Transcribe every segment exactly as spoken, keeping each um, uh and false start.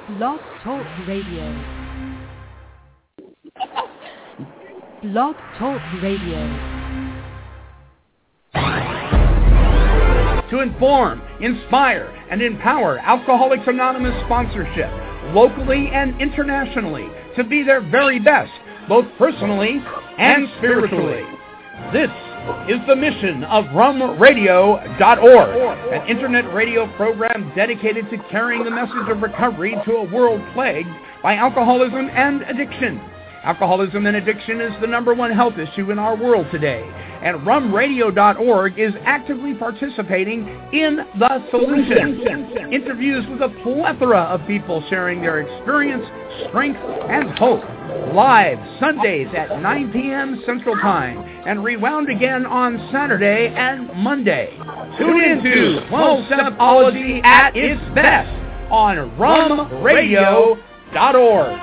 Blog Talk Radio. Blog Talk Radio. To inform, inspire, and empower Alcoholics Anonymous sponsorship, locally and internationally, to be their very best, both personally and spiritually. This is the mission of rum radio dot org, an internet radio program dedicated to carrying the message of recovery to a world plagued by alcoholism and addiction. Alcoholism and addiction is the number one health issue in our world today, and rum radio dot org is actively participating in the solution. Interviews with a plethora of people sharing their experience, strength, and hope. Live Sundays at nine p.m. Central Time, and rewound again on Saturday and Monday. Tune into twelve-Stepology at its best on rum radio dot org.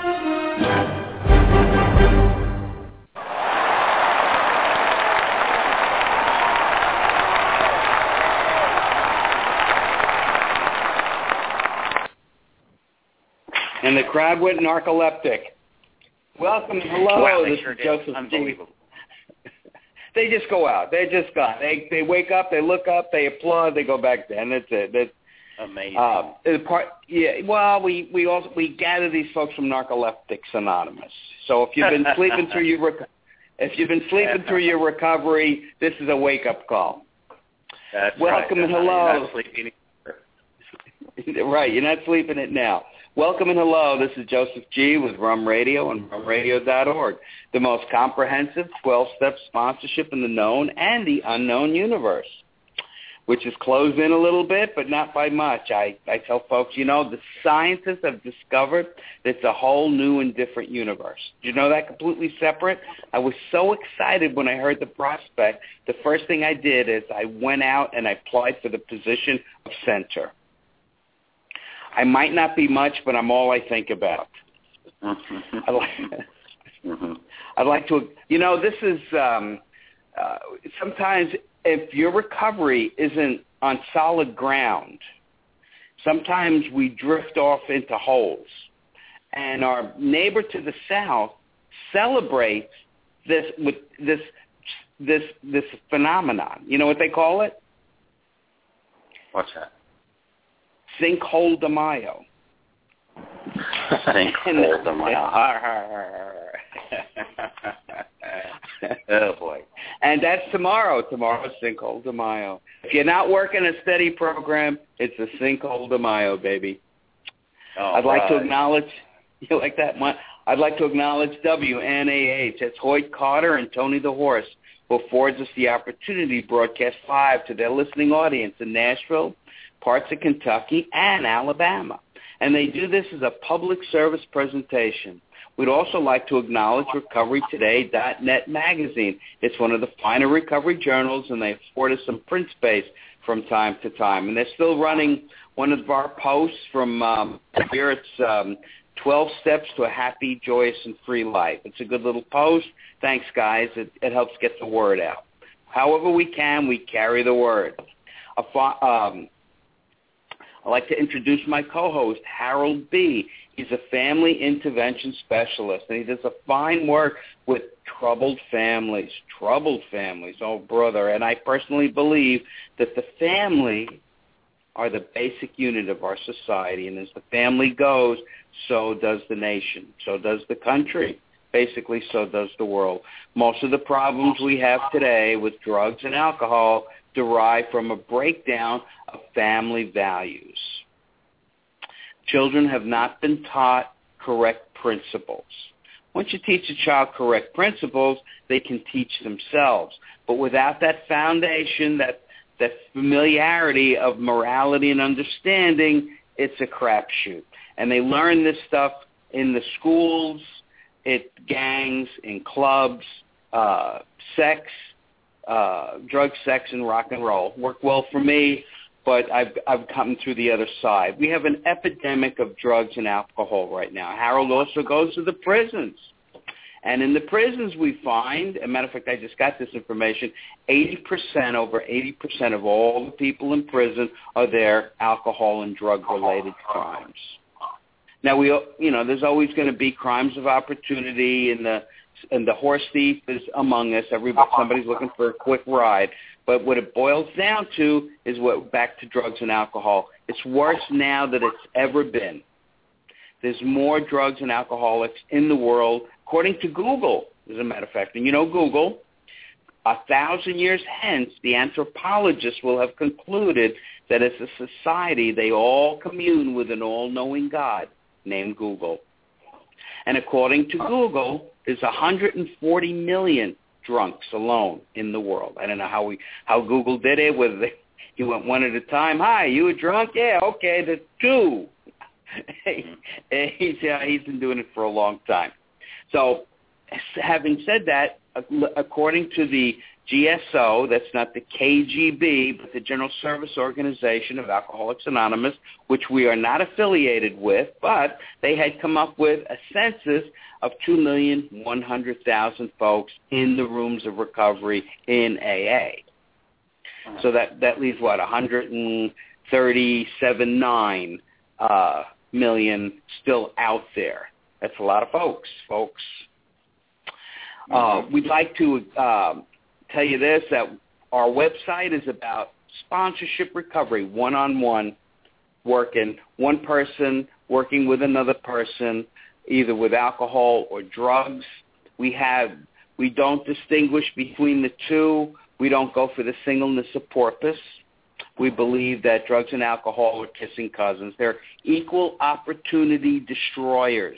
And the crowd went narcoleptic. Welcome, hello. Wow, they this sure is did. Joseph Unbelievable. They just go out. They just gone. They they wake up. They look up. They applaud. They go back down. That's it. That's amazing. Uh, the part, yeah. Well, we we also we gather these folks from Narcoleptics Anonymous. So if you've been sleeping through your rec- if you've been sleeping through your recovery, this is a wake up call. That's Welcome right. and hello. You're not sleeping either. Right, you're not sleeping it now. Welcome and hello. This is Joseph G. with Rum Radio and rum radio dot org, the most comprehensive twelve-step sponsorship in the known and the unknown universe, which is closed in a little bit, but not by much. I, I tell folks, you know, the scientists have discovered that it's a whole new and different universe. Did you know that? Completely separate? I was so excited when I heard the prospect. The first thing I did is I went out and I applied for the position of center. I might not be much, but I'm all I think about. I'd, like, I'd like to, you know, this is um, uh, sometimes if your recovery isn't on solid ground, sometimes we drift off into holes. And our neighbor to the south celebrates this with this this this phenomenon. You know what they call it? What's that? Sinkhole de Mayo. Sinkhole de Mayo. Oh, boy. And that's tomorrow. Tomorrow's Sinkhole de Mayo. If you're not working a steady program, it's a Sinkhole de Mayo, baby. All I'd like right. to acknowledge, you like that? I'd like to acknowledge W N A H. That's Hoyt Carter and Tony the Horse, who affords us the opportunity to broadcast live to their listening audience in Nashville, parts of Kentucky, and Alabama. And they do this as a public service presentation. We'd also like to acknowledge recovery today dot net magazine. It's one of the finer recovery journals, and they afford us some print space from time to time. And they're still running one of our posts from um, here. It's um, twelve Steps to a Happy, Joyous, and Free Life. It's a good little post. Thanks, guys. It, it helps get the word out. However we can, we carry the word. A fa- um, I'd like to introduce my co-host, Harold B. He's a family intervention specialist, and he does a fine work with troubled families, troubled families, oh, brother. And I personally believe that the family are the basic unit of our society, and as the family goes, so does the nation, so does the country. Basically, so does the world. Most of the problems we have today with drugs and alcohol derive from a breakdown of family values. Children have not been taught correct principles. Once you teach a child correct principles, they can teach themselves. But without that foundation, that, that familiarity of morality and understanding, it's a crapshoot. And they learn this stuff in the schools, at gangs, in clubs, uh, sex, uh, drug, sex, and rock and roll. Worked well for me, but I've, I've come through the other side. We have an epidemic of drugs and alcohol right now. Harold also goes to the prisons. And in the prisons we find, as a matter of fact, I just got this information, eighty percent, over eighty percent of all the people in prison are there alcohol and drug-related crimes. Now, we, you know, there's always going to be crimes of opportunity, and the and the horse thief is among us. Everybody, somebody's looking for a quick ride. But what it boils down to is what back to drugs and alcohol. It's worse now than it's ever been. There's more drugs and alcoholics in the world, according to Google, as a matter of fact. And you know Google, a thousand years hence, the anthropologists will have concluded that as a society, they all commune with an all-knowing God named Google. And according to Google, there's one hundred forty million drunks alone in the world. I don't know how we how Google did it, whether they, you went one at a time. Hi, you a drunk? Yeah, okay, the two. he's, uh, he's been doing it for a long time. So having said that, according to the G S O, that's not the K G B, but the General Service Organization of Alcoholics Anonymous, which we are not affiliated with, but they had come up with a census of two million one hundred thousand folks in the rooms of recovery in A A. So that, that leaves, what, one hundred thirty-seven point nine uh, million still out there. That's a lot of folks, folks. Uh, we'd like to uh, tell you this, that our website is about sponsorship recovery, one-on-one working, one person working with another person, either with alcohol or drugs. We have, we don't distinguish between the two. We don't go for the singleness of purpose. We believe that drugs and alcohol are kissing cousins. They're equal opportunity destroyers.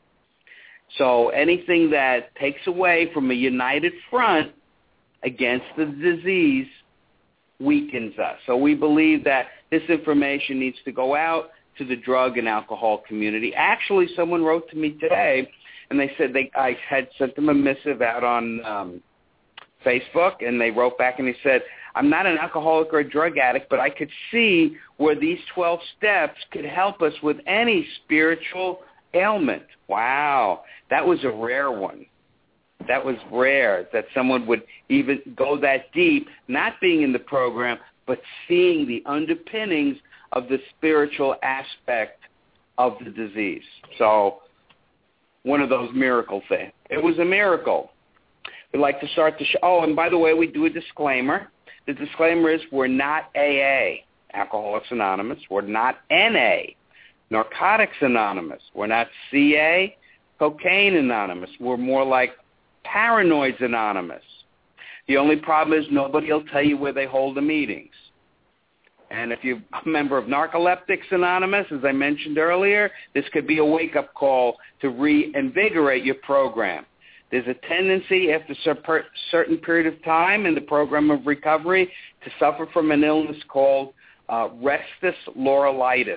So anything that takes away from a united front against the disease weakens us. So we believe that this information needs to go out to the drug and alcohol community. Actually, someone wrote to me today, and they said they I had sent them a missive out on um, Facebook, and they wrote back and they said, I'm not an alcoholic or a drug addict, but I could see where these twelve steps could help us with any spiritual ailment. Wow, that was a rare one. That was rare that someone would even go that deep, not being in the program, but seeing the underpinnings of the spiritual aspect of the disease. So one of those miracle things. It was a miracle. We'd like to start the show. Oh, and by the way, we do a disclaimer. The disclaimer is we're not A A, Alcoholics Anonymous. We're not N A, Narcotics Anonymous. We're not C A, Cocaine Anonymous. We're more like Paranoids Anonymous. The only problem is nobody will tell you where they hold the meetings. And if you're a member of Narcoleptics Anonymous, as I mentioned earlier, this could be a wake-up call to reinvigorate your program. There's a tendency after a certain period of time in the program of recovery to suffer from an illness called uh, restus laurelitis.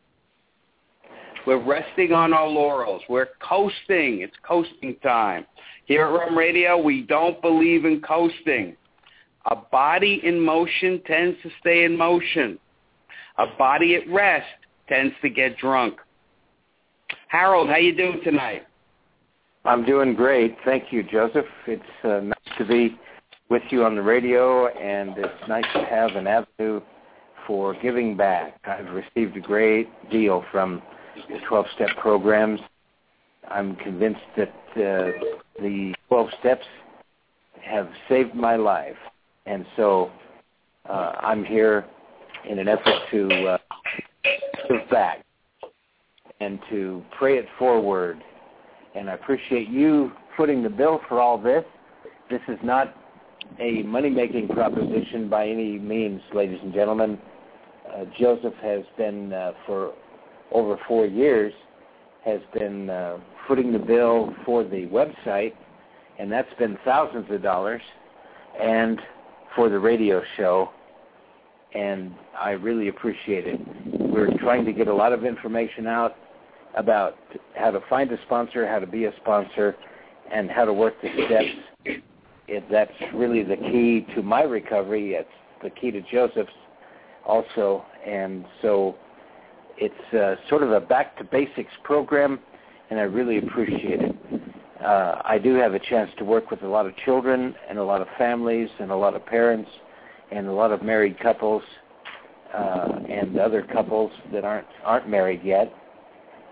We're resting on our laurels. We're coasting. It's coasting time. Here at Rum Radio, we don't believe in coasting. A body in motion tends to stay in motion. A body at rest tends to get drunk. Harold, how you doing tonight? I'm doing great. Thank you, Joseph. It's uh, nice to be with you on the radio, and it's nice to have an avenue for giving back. I've received a great deal from the twelve-step programs. I'm convinced that uh, the twelve steps have saved my life. And so uh, I'm here in an effort to uh, give back and to pray it forward. And I appreciate you footing the bill for all this. This is not a money-making proposition by any means, ladies and gentlemen. Uh, Joseph has been, uh, for over four years, has been uh, footing the bill for the website, and that's been thousands of dollars, and for the radio show, and I really appreciate it. We're trying to get a lot of information out about how to find a sponsor, how to be a sponsor, and how to work the steps. It, that's really the key to my recovery. It's the key to Joseph's also, and so it's uh, sort of a back-to-basics program, and I really appreciate it. Uh, I do have a chance to work with a lot of children and a lot of families and a lot of parents and a lot of married couples uh, and other couples that aren't aren't married yet.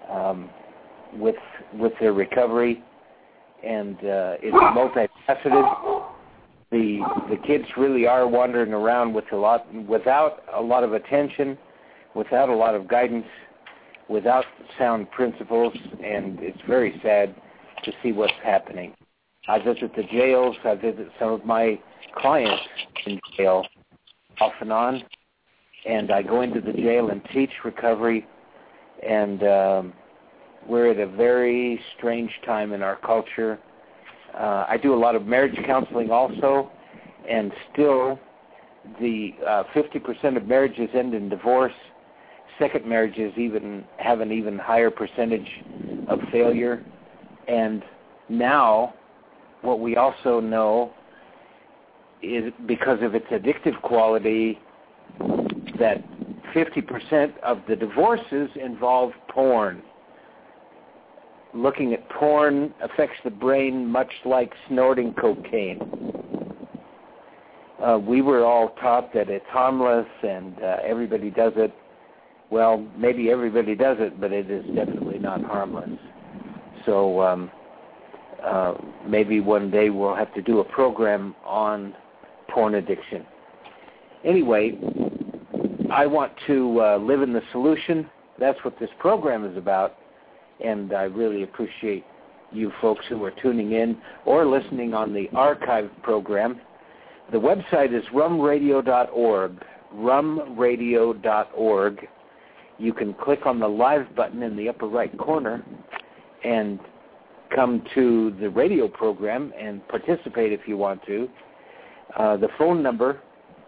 um, with with their recovery, and uh, it's multifaceted. The the kids really are wandering around with a lot without a lot of attention, without a lot of guidance, without sound principles, and it's very sad to see what's happening. I visit the jails. I visit some of my clients in jail off and on, and I go into the jail and teach recovery, and um, we're at a very strange time in our culture. Uh, I do a lot of marriage counseling also, and still the uh, fifty percent of marriages end in divorce. Second marriages even have an even higher percentage of failure. And now what we also know is, because of its addictive quality, that fifty percent of the divorces involve porn. Looking at porn affects the brain much like snorting cocaine. Uh, we were all taught that it's harmless and uh, everybody does it. Well, maybe everybody does it, but it is definitely not harmless. So um, uh, maybe one day we'll have to do a program on porn addiction. Anyway, I want to uh, live in the solution. That's what this program is about. And I really appreciate you folks who are tuning in or listening on the archive program. The website is rum radio dot org, rum radio dot org. You can click on the live button in the upper right corner and come to the radio program and participate if you want to. Uh, the phone number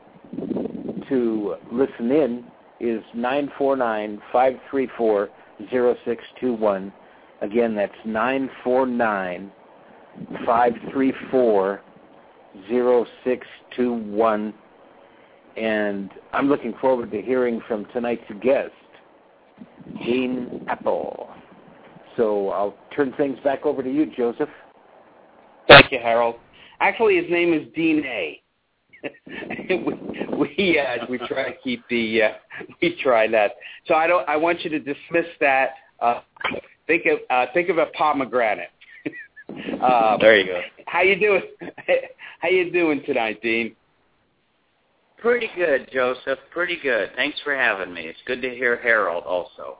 to listen in is nine four nine, five three four, zero six two one. Again, that's nine four nine, five three four, zero six two one. And I'm looking forward to hearing from tonight's guest, Dean Appel. So I'll turn things back over to you, Joseph. Thank you, Harold. Actually, his name is Dean A. we we, uh, we try to keep the uh, we try that. So I don't. I want you to dismiss that. Uh, think of uh, think of a pomegranate. uh, there you go. How you doing? How you doing tonight, Dean? Pretty good, Joseph. Pretty good. Thanks for having me. It's good to hear Harold also.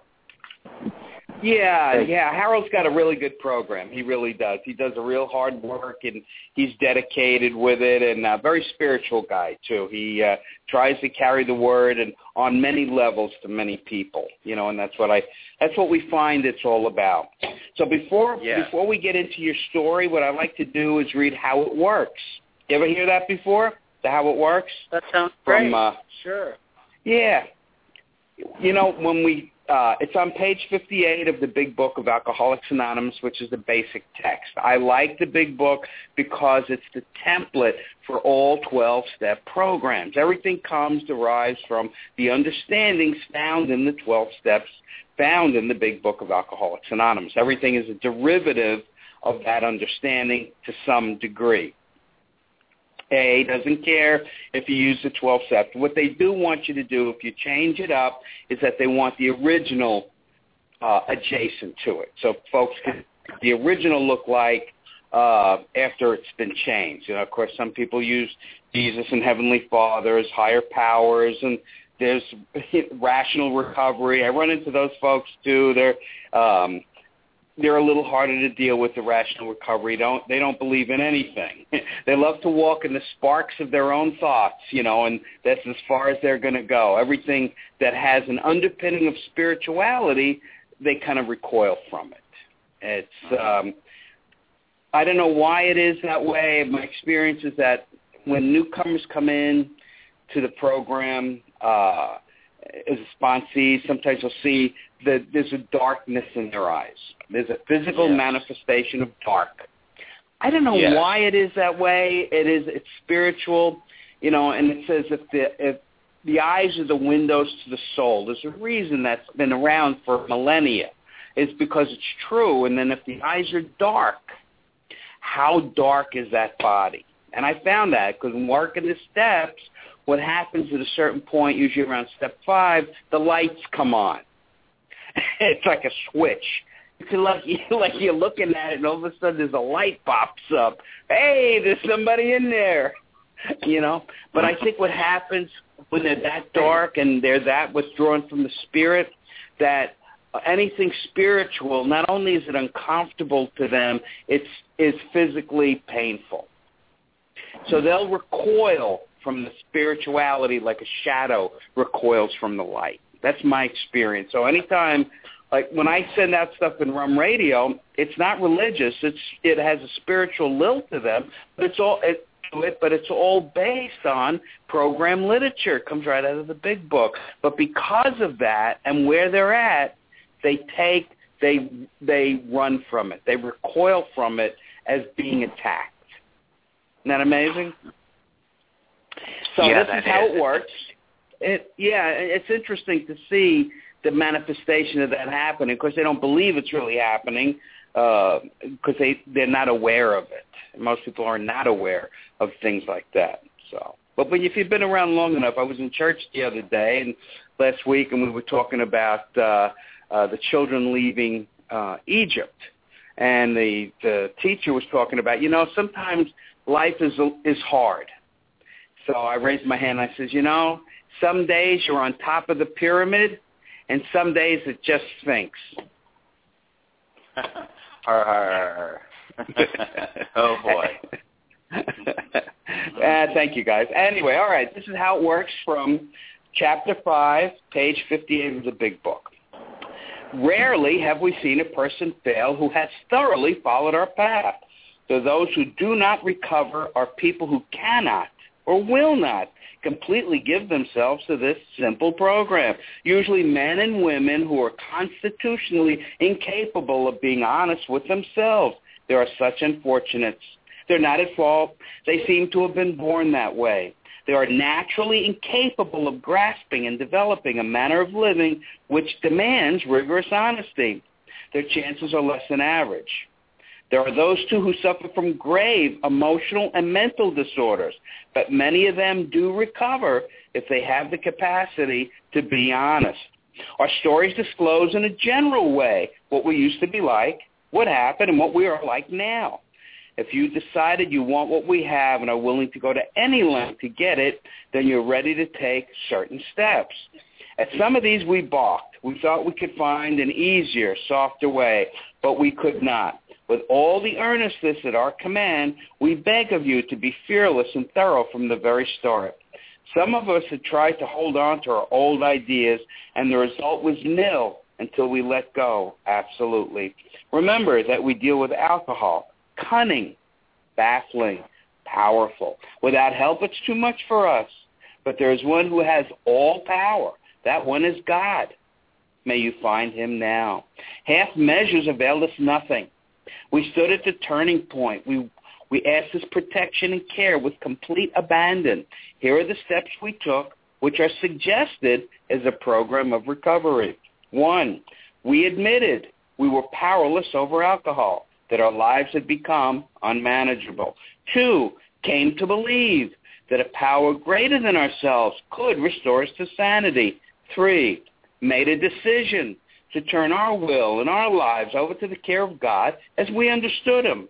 Yeah, yeah. Harold's got a really good program. He really does. He does a real hard work, and he's dedicated with it, and a very spiritual guy, too. He uh, tries to carry the word and on many levels to many people, you know, and that's what I that's what we find it's all about. So before yeah. before we get into your story, what I like to do is read How It Works. You ever hear that before? The How It Works? That sounds great. From, uh, sure. Yeah. You know, when we Uh, it's on page fifty-eight of the Big Book of Alcoholics Anonymous, which is the basic text. I like the Big Book because it's the template for all twelve-step programs. Everything comes, derives from the understandings found in the twelve steps found in the Big Book of Alcoholics Anonymous. Everything is a derivative of that understanding to some degree. A doesn't care if you use the twelve steps. What they do want you to do, if you change it up, is that they want the original uh, adjacent to it. So folks can the original look like uh, after it's been changed. You know, of course, some people use Jesus and Heavenly Father as higher powers, and there's rational recovery. I run into those folks too. They're um, They're a little harder to deal with, the rational recovery. Don't They don't believe in anything. They love to walk in the sparks of their own thoughts, you know, and that's as far as they're going to go. Everything that has an underpinning of spirituality, they kind of recoil from it. It's, um, I don't know why it is that way. My experience is that when newcomers come in to the program uh, as a sponsee, sometimes you'll see that there's a darkness in their eyes. There's a physical yes. manifestation of dark. I don't know yes. why it is that way. It is, it's spiritual, you know, and it says if the, if the eyes are the windows to the soul, there's a reason that's been around for millennia. It's because it's true. And then if the eyes are dark, how dark is that body? And I found that because when working the steps, what happens at a certain point, usually around step five, the lights come on. It's like a switch. It's like, like you're looking at it, and all of a sudden there's a light pops up. Hey, there's somebody in there, you know. But I think what happens when they're that dark and they're that withdrawn from the spirit, that anything spiritual, not only is it uncomfortable to them, it's is physically painful. So they'll recoil from the spirituality like a shadow recoils from the light. That's my experience. So anytime, like when I send out stuff in Rum Radio, it's not religious. It's it has a spiritual lilt to them, but it's all it, but it's all based on program literature. It comes right out of the big book. But because of that and where they're at, they take they they run from it. They recoil from it as being attacked. Isn't that amazing? So yeah, this is how is. it works. It, yeah, it's interesting to see the manifestation of that happening. Of course, they don't believe it's really happening because uh, they, they're not aware of it. Most people are not aware of things like that. So, But when, if you've been around long enough, I was in church the other day and last week, and we were talking about uh, uh, the children leaving uh, Egypt. And the, the teacher was talking about, you know, sometimes life is is hard. So I raised my hand and I says, you know, some days you're on top of the pyramid, and some days it just sinks. Har, har, har. Oh, boy. uh, thank you, guys. Anyway, all right, this is how it works from Chapter five, page fifty-eight of the Big Book. Rarely have we seen a person fail who has thoroughly followed our path. So those who do not recover are people who cannot or will not completely give themselves to this simple program. Usually men and women who are constitutionally incapable of being honest with themselves. There are such unfortunates. They're not at fault. They seem to have been born that way. They are naturally incapable of grasping and developing a manner of living which demands rigorous honesty. Their chances are less than average. There are those, too, who suffer from grave emotional and mental disorders, but many of them do recover if they have the capacity to be honest. Our stories disclose in a general way what we used to be like, what happened, and what we are like now. If you decided you want what we have and are willing to go to any length to get it, then you're ready to take certain steps. At some of these we balked. We thought we could find an easier, softer way, but we could not. With all the earnestness at our command, we beg of you to be fearless and thorough from the very start. Some of us had tried to hold on to our old ideas, and the result was nil until we let go, absolutely. Remember that we deal with alcohol. Cunning, baffling, powerful. Without help, it's too much for us. But there is one who has all power. That one is God. May you find him now. Half measures availed us nothing. We stood at the turning point. We we asked his protection and care with complete abandon. Here are the steps we took, which are suggested as a program of recovery. One, we admitted we were powerless over alcohol, that our lives had become unmanageable. Two, came to believe that a power greater than ourselves could restore us to sanity. Three, made a decision to turn our will and our lives over to the care of God as we understood him.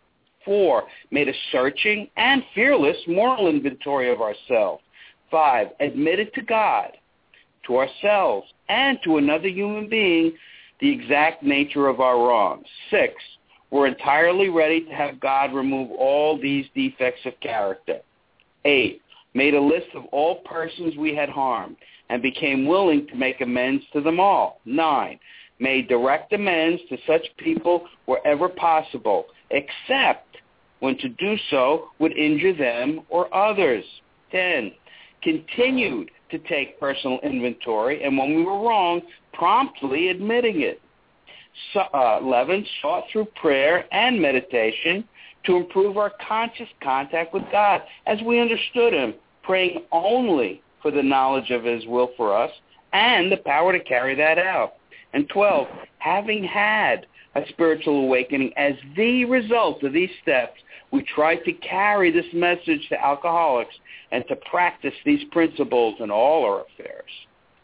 Four, made a searching and fearless moral inventory of ourselves. Five, admitted to God, to ourselves, and to another human being the exact nature of our wrongs. Six, we're entirely ready to have God remove all these defects of character. Eight, made a list of all persons we had harmed and became willing to make amends to them all. Nine, made direct amends to such people wherever possible, except when to do so would injure them or others. Ten, continued to take personal inventory, and when we were wrong, promptly admitting it. So, uh, eleven, sought through prayer and meditation to improve our conscious contact with God as we understood him, praying only for the knowledge of his will for us and the power to carry that out. And twelve, having had a spiritual awakening as the result of these steps, we try to carry this message to alcoholics and to practice these principles in all our affairs.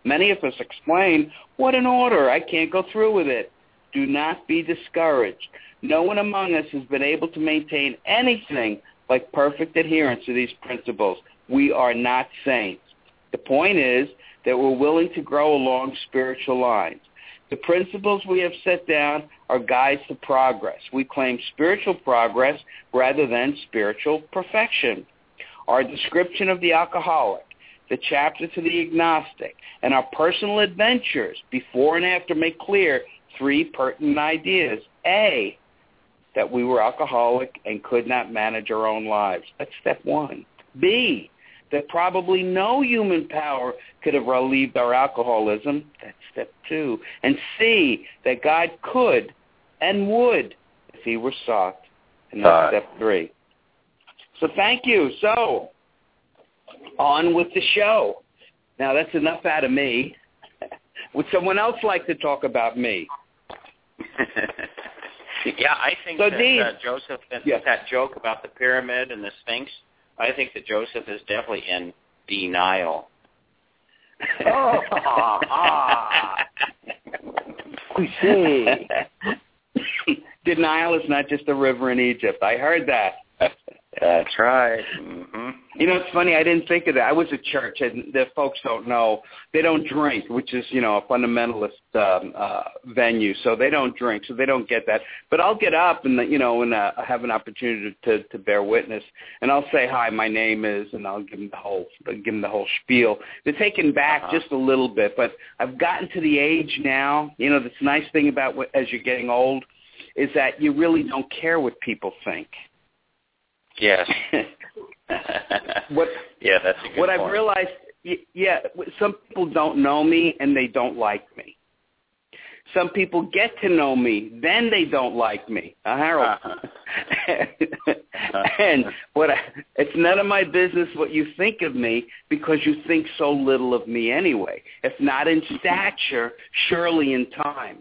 Many of us explain, what an order, I can't go through with it. Do not be discouraged. No one among us has been able to maintain anything like perfect adherence to these principles. We are not saints. The point is that we're willing to grow along spiritual lines. The principles we have set down are guides to progress. We claim spiritual progress rather than spiritual perfection. Our description of the alcoholic, the chapter to the agnostic, and our personal adventures before and after make clear three pertinent ideas. A, that we were alcoholic and could not manage our own lives. That's step one. B, that probably no human power could have relieved our alcoholism. That's step two. And C, that God could and would if he were sought. And that's uh, step three. So thank you. So, on with the show. Now, that's enough out of me. Would someone else like to talk about me? Yeah, I think so that Dean, uh, Joseph, yeah. that joke about the pyramid and the Sphinx, I think that Joseph is definitely in denial. Oh, ah, we see. Denial is not just a river in Egypt. I heard that. That's right. Mm-hmm. You know, it's funny. I didn't think of that. I was at church, and the folks don't know. They don't drink, which is, you know, a fundamentalist um, uh, venue. So they don't drink, so they don't get that. But I'll get up and, you know, and uh, have an opportunity to, to bear witness, and I'll say, hi, my name is, and I'll give them the whole, give them the whole spiel. They're taken back uh-huh. just a little bit, but I've gotten to the age now. You know, this nice thing about what, as you're getting old is that you really don't care what people think. Yes. what, yeah, that's a good What point. I've realized, yeah, some people don't know me and they don't like me. Some people get to know me, then they don't like me. Uh, Harold. Uh-huh. And what I, it's none of my business what you think of me because you think so little of me anyway. If not in stature, surely in time.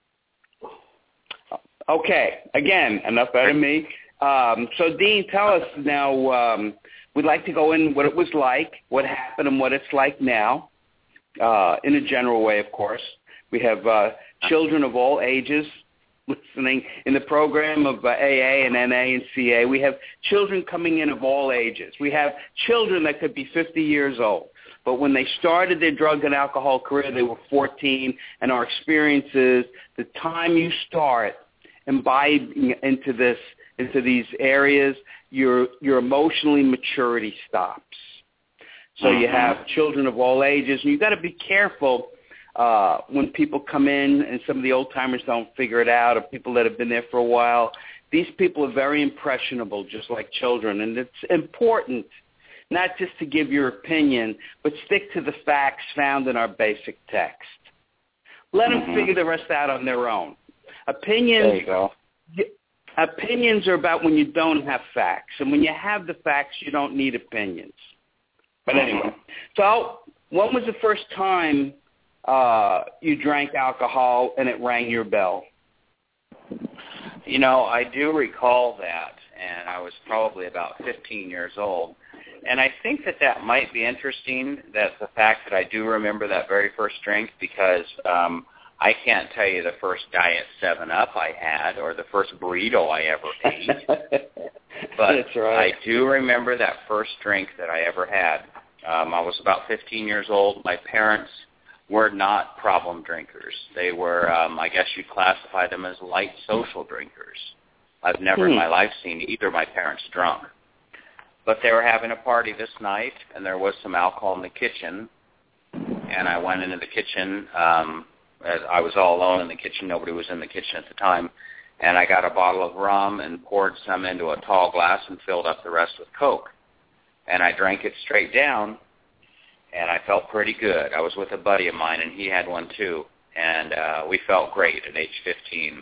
Okay, again, enough out of me. Um, so, Dean, tell us now, um, we'd like to go in what it was like, what happened, and what it's like now, uh, in a general way, of course. We have uh, children of all ages listening in the program of uh, A A and N A and C A. We have children coming in of all ages. We have children that could be fifty years old. But when they started their drug and alcohol career, they were fourteen, and our experience is the time you start imbibing into this, into these areas, your your emotionally maturity stops. So you have children of all ages, and you've got to be careful uh, when people come in and some of the old-timers don't figure it out, or people that have been there for a while. These people are very impressionable, just like children, and it's important not just to give your opinion, but stick to the facts found in our basic text. Let them Mm-hmm. figure the rest out on their own. Opinions, There you go. Opinions are about when you don't have facts, and when you have the facts, you don't need opinions. But anyway, so when was the first time uh, you drank alcohol and it rang your bell? You know, I do recall that, and I was probably about fifteen years old. And I think that that might be interesting, that the fact that I do remember that very first drink, because um, I can't tell you the first Diet seven up I had or the first burrito I ever ate. But That's right. I do remember that first drink that I ever had. Um, I was about fifteen years old. My parents were not problem drinkers. They were, um, I guess you'd classify them as light social drinkers. I've never hmm. in my life seen either of my parents drunk. But they were having a party this night, and there was some alcohol in the kitchen. And I went into the kitchen. Um, as I was all alone in the kitchen. Nobody was in the kitchen at the time. And I got a bottle of rum and poured some into a tall glass and filled up the rest with Coke. And I drank it straight down, and I felt pretty good. I was with a buddy of mine, and he had one too. And uh, we felt great at age fifteen.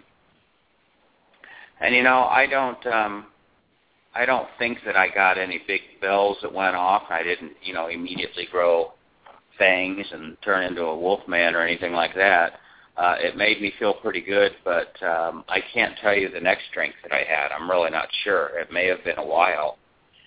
And, you know, I don't... Um, I don't think that I got any big bells that went off. I didn't, you know, immediately grow fangs and turn into a wolf man or anything like that. Uh, it made me feel pretty good, but um, I can't tell you the next drink that I had. I'm really not sure. It may have been a while.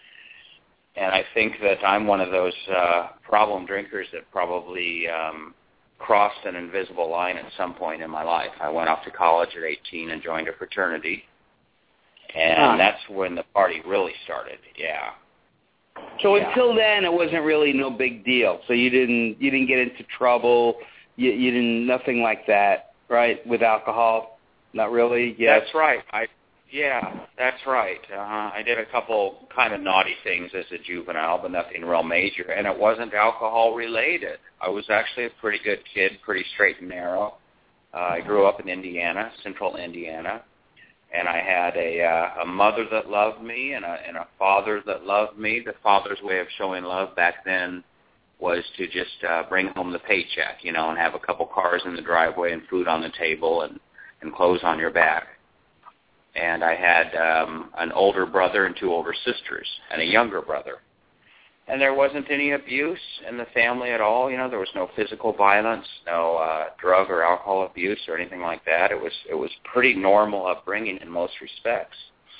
And I think that I'm one of those uh, problem drinkers that probably um, crossed an invisible line at some point in my life. I went off to college at eighteen and joined a fraternity, and huh. that's when the party really started. Yeah. So yeah. until then, it wasn't really no big deal. So you didn't you didn't get into trouble. You, you didn't nothing like that, right? With alcohol, not really. Yes. That's right. I yeah, that's right. Uh-huh. I did a couple kind of naughty things as a juvenile, but nothing real major, and it wasn't alcohol related. I was actually a pretty good kid, pretty straight and narrow. Uh, I grew up in Indiana, central Indiana, and I had a uh, a mother that loved me and a and a father that loved me. The father's way of showing love back then was to just uh, bring home the paycheck, you know, and have a couple cars in the driveway and food on the table and, and clothes on your back. And I had um, an older brother and two older sisters and a younger brother. And there wasn't any abuse in the family at all. You know, there was no physical violence, no uh, drug or alcohol abuse or anything like that. It was it was pretty normal upbringing in most respects.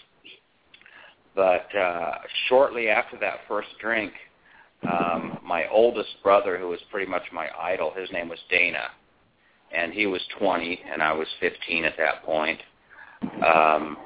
But uh, shortly after that first drink, um, my oldest brother, who was pretty much my idol, his name was Dana, and he was twenty, and I was fifteen at that point. Um,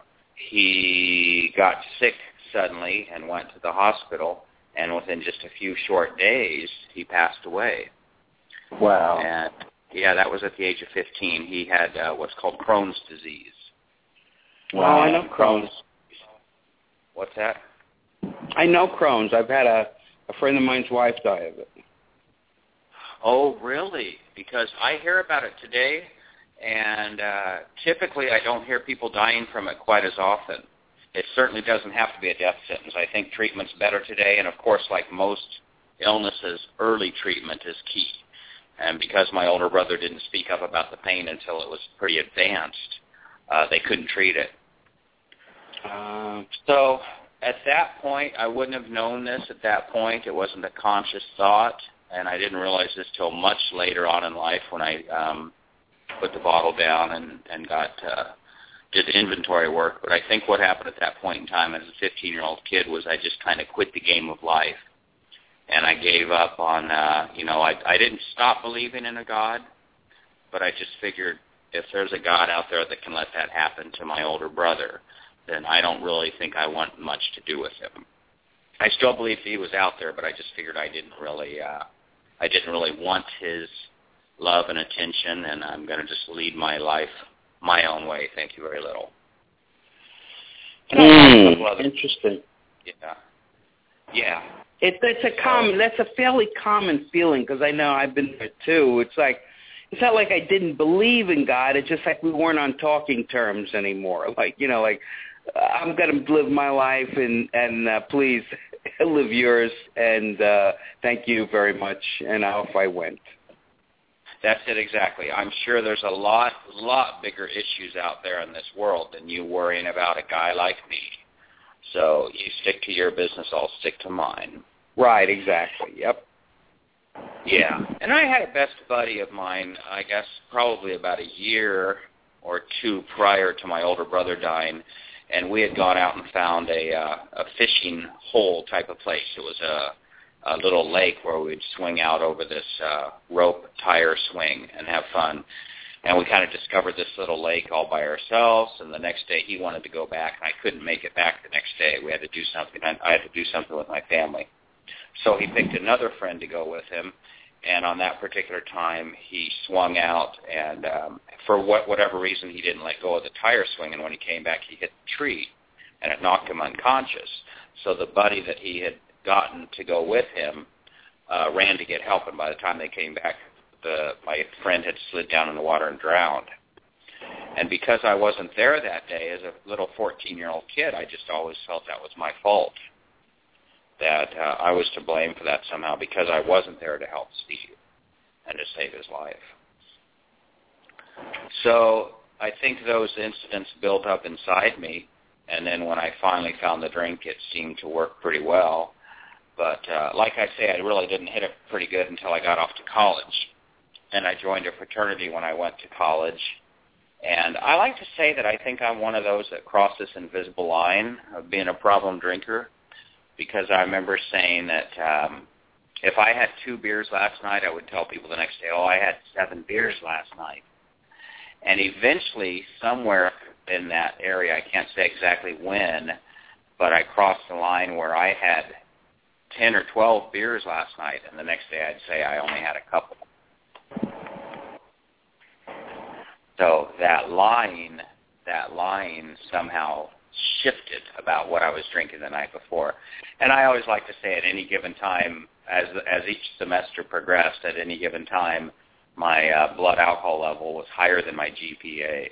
he got sick suddenly and went to the hospital, and within just a few short days, he passed away. Wow. And, yeah, that was at the age of fifteen. He had uh, what's called Crohn's disease. Wow, I know Crohn's. What's that? I know Crohn's. I've had a, a friend of mine's wife die of it. Oh, really? Because I hear about it today, and uh, typically I don't hear people dying from it quite as often. It certainly doesn't have to be a death sentence. I think treatment's better today, and of course, like most illnesses, early treatment is key. And because my older brother didn't speak up about the pain until it was pretty advanced, uh, they couldn't treat it. Uh, so at that point, I wouldn't have known this at that point. It wasn't a conscious thought, and I didn't realize this till much later on in life when I um, put the bottle down and, and got uh, did inventory work. But I think what happened at that point in time as a fifteen-year-old kid was I just kind of quit the game of life, and I gave up on, uh, you know, I, I didn't stop believing in a God, but I just figured if there's a God out there that can let that happen to my older brother, then I don't really think I want much to do with him. I still believe he was out there, but I just figured I didn't really, uh, I didn't really want his love and attention, and I'm going to just lead my life my own way. Thank you very little. Mm, other, interesting. Yeah. Yeah. It, it's a common, that's a fairly common feeling because I know I've been there too. It's like, it's not like I didn't believe in God. It's just like we weren't on talking terms anymore. Like, you know, like, I'm going to live my life and, and uh, please live yours, and uh, thank you very much, and off I went. That's it exactly. I'm sure there's a lot, lot bigger issues out there in this world than you worrying about a guy like me. So you stick to your business, I'll stick to mine. Right, exactly, yep. Yeah, and I had a best buddy of mine, I guess probably about a year or two prior to my older brother dying, and we had gone out and found a, uh, a fishing hole type of place. It was a, a little lake where we'd swing out over this uh, rope tire swing and have fun. And we kind of discovered this little lake all by ourselves, and the next day he wanted to go back, and I couldn't make it back the next day. We had to do something. I had to do something with my family. So he picked another friend to go with him, and on that particular time he swung out, and um, for what, whatever reason he didn't let go of the tire swing, and when he came back he hit the tree, and it knocked him unconscious. So the buddy that he had gotten to go with him uh, ran to get help, and by the time they came back, the, my friend had slid down in the water and drowned. And because I wasn't there that day as a little fourteen-year-old kid, I just always felt that was my fault, that uh, I was to blame for that somehow because I wasn't there to help Steve and to save his life. So I think those incidents built up inside me, and then when I finally found the drink, it seemed to work pretty well. But uh, like I say, I really didn't hit it pretty good until I got off to college. And I joined a fraternity when I went to college. And I like to say that I think I'm one of those that crossed this invisible line of being a problem drinker, because I remember saying that um, if I had two beers last night, I would tell people the next day, oh, I had seven beers last night. And eventually, somewhere in that area, I can't say exactly when, but I crossed the line where I had ten or twelve beers last night, and the next day I'd say I only had a couple. So that line, that line somehow shifted about what I was drinking the night before. And I always like to say at any given time, as as each semester progressed, at any given time, my uh, blood alcohol level was higher than my G P A.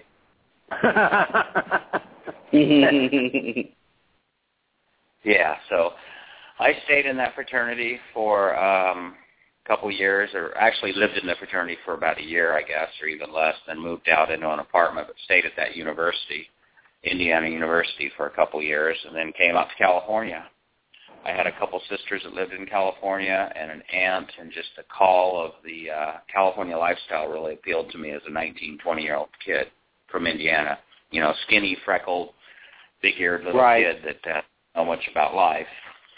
Yeah, so I stayed in that fraternity for um, a couple years, or actually lived in the fraternity for about a year, I guess, or even less, then moved out into an apartment, but stayed at that university, Indiana University, for a couple years, and then came out to California. I had a couple sisters that lived in California and an aunt, and just the call of the uh, California lifestyle really appealed to me as a nineteen, twenty-year-old kid from Indiana. You know, skinny, freckled, big-eared little right. kid that uh, didn't know much about life.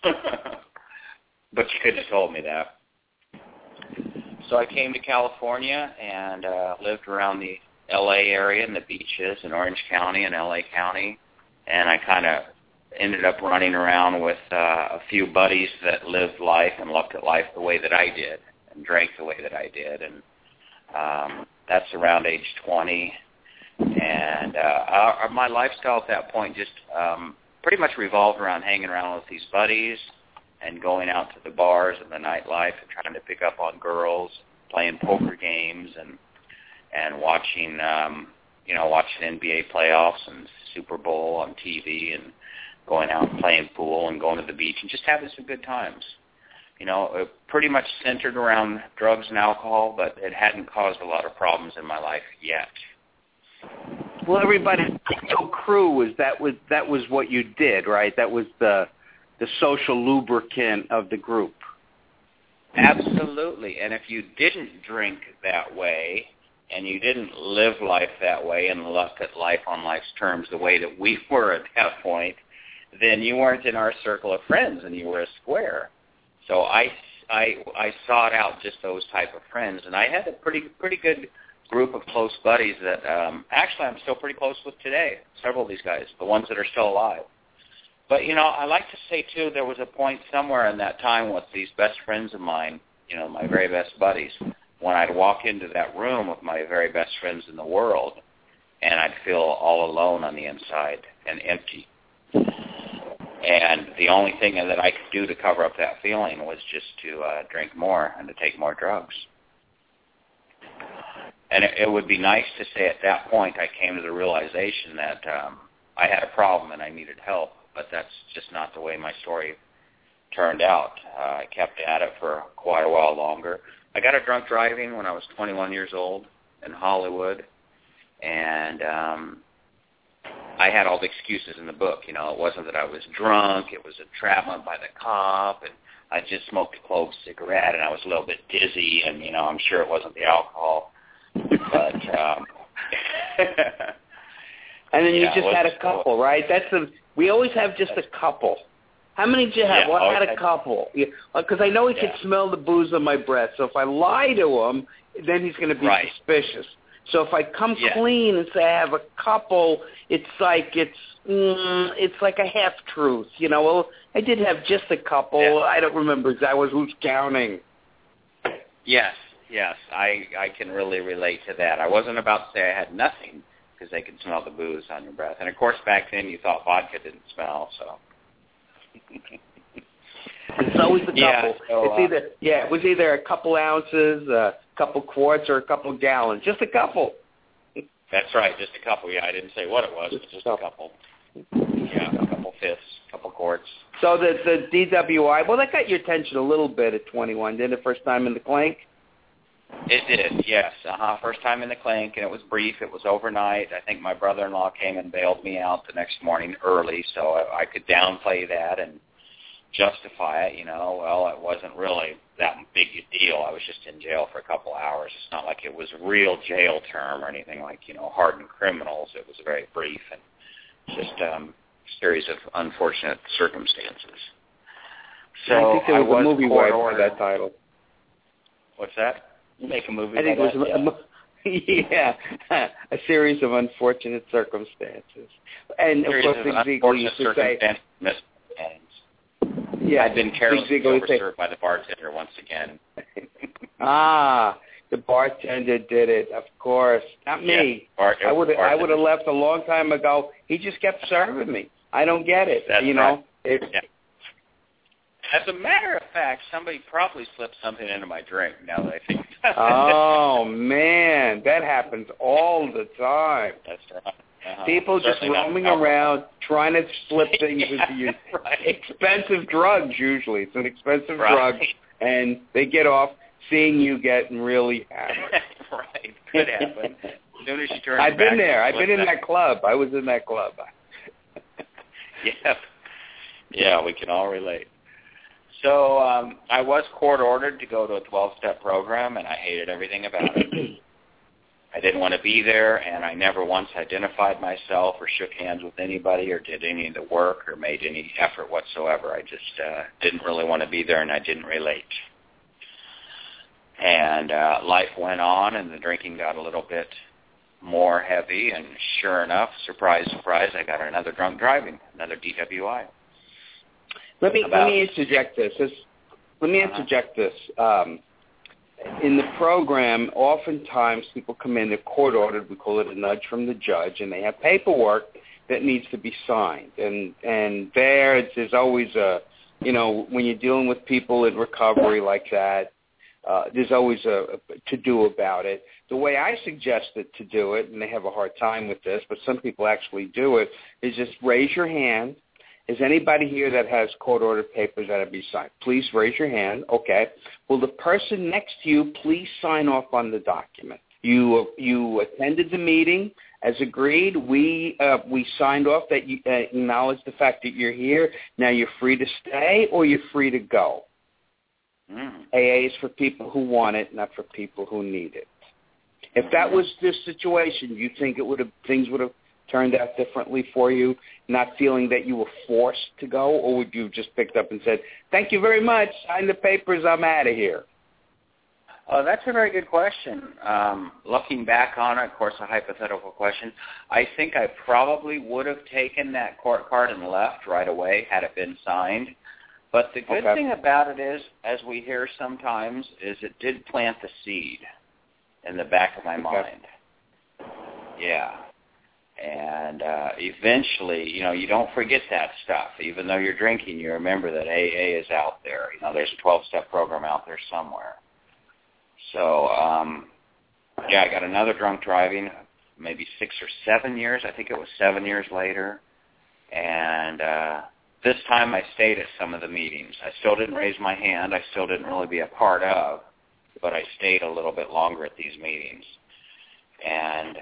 But you couldn't have told me that. So I came to California and uh, lived around the L A area and the beaches in Orange County and L A County, and I kind of ended up running around with uh, a few buddies that lived life and looked at life the way that I did and drank the way that I did, and um, that's around age twenty. And uh, our, my lifestyle at that point just um, pretty much revolved around hanging around with these buddies and going out to the bars and the nightlife and trying to pick up on girls, playing poker games, and and watching um, you know watching N B A playoffs and Super Bowl on T V, and going out and playing pool and going to the beach and just having some good times. You know, it pretty much centered around drugs and alcohol, but it hadn't caused a lot of problems in my life yet. Well, everybody, your crew was that was that was what you did, right? That was the the social lubricant of the group. Absolutely. And if you didn't drink that way, and you didn't live life that way and look at life on life's terms the way that we were at that point, then you weren't in our circle of friends and you were a square. So I, I, I sought out just those type of friends, and I had a pretty pretty good group of close buddies that um, actually I'm still pretty close with today, several of these guys, the ones that are still alive. But, you know, I like to say, too, there was a point somewhere in that time with these best friends of mine, you know, my very best buddies, when I'd walk into that room with my very best friends in the world, and I'd feel all alone on the inside and empty. And the only thing that I could do to cover up that feeling was just to uh, drink more and to take more drugs. And it, it would be nice to say at that point I came to the realization that um, I had a problem and I needed help, but that's just not the way my story turned out. Uh, I kept at it for quite a while longer. I got a drunk driving when I was twenty-one years old in Hollywood, and um, I had all the excuses in the book. You know, it wasn't that I was drunk. It was entrapment by the cop, and I just smoked a clove cigarette, and I was a little bit dizzy, and, you know, I'm sure it wasn't the alcohol. But um, and then you yeah, just had a couple, right? That's a, we always have just a couple. How many did you have? Yeah, well, I had a had, couple. Because I know he yeah. can smell the booze on my breath. So if I lie to him, then he's going to be right. suspicious. So if I come yeah. clean and say I have a couple, it's like it's mm, it's like a half truth. You know, well, I did have just a couple. Yeah. I don't remember exactly. I was who's counting. Yes, yes, I I can really relate to that. I wasn't about to say I had nothing because they could smell the booze on your breath. And, of course, back then you thought vodka didn't smell, so. It's always a couple. Yeah, so, it's uh, either yeah, it was either a couple ounces, a couple quarts, or a couple gallons. Just a couple. That's right, just a couple. Yeah, I didn't say what it was, Just but just a a couple. Yeah, a couple fifths, a couple quarts. So the the D W I, well, that got your attention a little bit at twenty-one, didn't it? First time in the clink. It did, yes. Uh-huh. First time in the clink, and it was brief. It was overnight. I think my brother-in-law came and bailed me out the next morning early, so I, I could downplay that and justify it. You know, well, it wasn't really that big a deal. I was just in jail for a couple hours. It's not like it was a real jail term or anything like, you know, hardened criminals. It was very brief and just um, a series of unfortunate circumstances. So I think there was I a movie court word for ordered. that title. What's that? You make a movie. I think it was that, a, yeah. yeah, a series of unfortunate circumstances, and of series course, of Big Ziegler used to say, circumstances. "Yeah, I've been carelessly overserved say, by the bartender once again." ah, the bartender did it. Of course, not me. Yeah, bar- I would I would have bartender. left a long time ago. He just kept serving me. I don't get it. That's you know. right. It, yeah. As a matter of fact, somebody probably slipped something into my drink. Now that I think. Oh man, that happens all the time. That's right. Uh-huh. People just Certainly roaming not around trying to slip things yeah, into you. Right. Expensive drugs usually. It's an expensive Right. drug, and they get off seeing you getting really hammered. Right. Could happen. As soon as you turn I've back, been there. I've been in that? that club. I was in that club. Yeah. Yeah, we can all relate. So um, I was court-ordered to go to a twelve-step program, and I hated everything about it. I didn't want to be there, and I never once identified myself or shook hands with anybody or did any of the work or made any effort whatsoever. I just uh, didn't really want to be there, and I didn't relate. And uh, life went on, and the drinking got a little bit more heavy, and sure enough, surprise, surprise, I got another drunk driving, another D W I. Let me About, let me interject this. this let me uh-huh. interject this. Um, in the program, oftentimes people come in, they're court-ordered. We call it a nudge from the judge, and they have paperwork that needs to be signed. And and there, it's, there's always a, you know, when you're dealing with people in recovery like that, uh, there's always a, a to-do about it. The way I suggest it to do it, and they have a hard time with this, but some people actually do it, is just raise your hand. Is anybody here that has court-ordered papers that have been signed? Please raise your hand. Okay. Will the person next to you please sign off on the document? You you attended the meeting as agreed. We uh, we signed off that you uh, acknowledge the fact that you're here. Now you're free to stay or you're free to go. Mm. A A is for people who want it, not for people who need it. If that was the situation, you think it would have things would have turned out differently for you, not feeling that you were forced to go, or would you have just picked up and said, thank you very much, sign the papers, I'm out of here? Oh, that's a very good question. Um, looking back on it, of course, a hypothetical question, I think I probably would have taken that court card and left right away had it been signed. But the good okay. thing about it is, as we hear sometimes, is it did plant the seed in the back of my okay. mind. Yeah. And uh, eventually, you know, you don't forget that stuff. Even though you're drinking, you remember that A A is out there. You know, there's a twelve-step program out there somewhere. So, um, yeah, I got another drunk driving, maybe six or seven years. I think it was seven years later. And uh, this time I stayed at some of the meetings. I still didn't raise my hand. I still didn't really be a part of, but I stayed a little bit longer at these meetings. And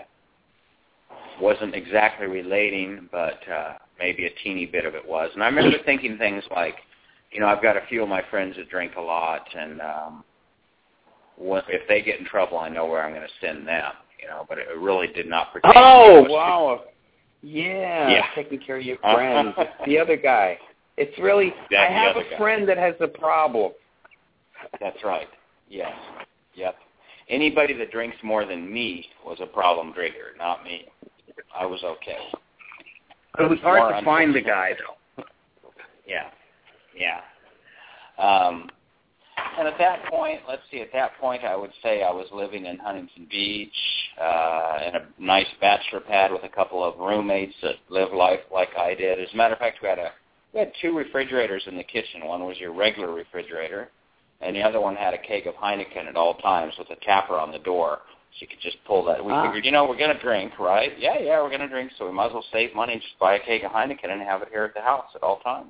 wasn't exactly relating, but uh, maybe a teeny bit of it was. And I remember thinking things like, you know, I've got a few of my friends that drink a lot, and um, what, if they get in trouble, I know where I'm going to send them, you know, but it really did not pertain oh, to me. wow. Yeah, yeah, taking care of your friends. It's the other guy. It's really, That's I have the a other friend guy. that has a problem. That's right. Yes. Yep. Anybody that drinks more than me was a problem drinker, not me. I was okay. It was hard More to find the guy, though. Yeah. Yeah. Um, and at that point, let's see, at that point I would say I was living in Huntington Beach uh, in a nice bachelor pad with a couple of roommates that live life like I did. As a matter of fact, we had, a, we had two refrigerators in the kitchen. One was your regular refrigerator, and the other one had a keg of Heineken at all times with a tapper on the door. So you could just pull that. We ah. figured, you know, we're going to drink, right? Yeah, yeah, we're going to drink, so we might as well save money and just buy a keg of Heineken and have it here at the house at all times.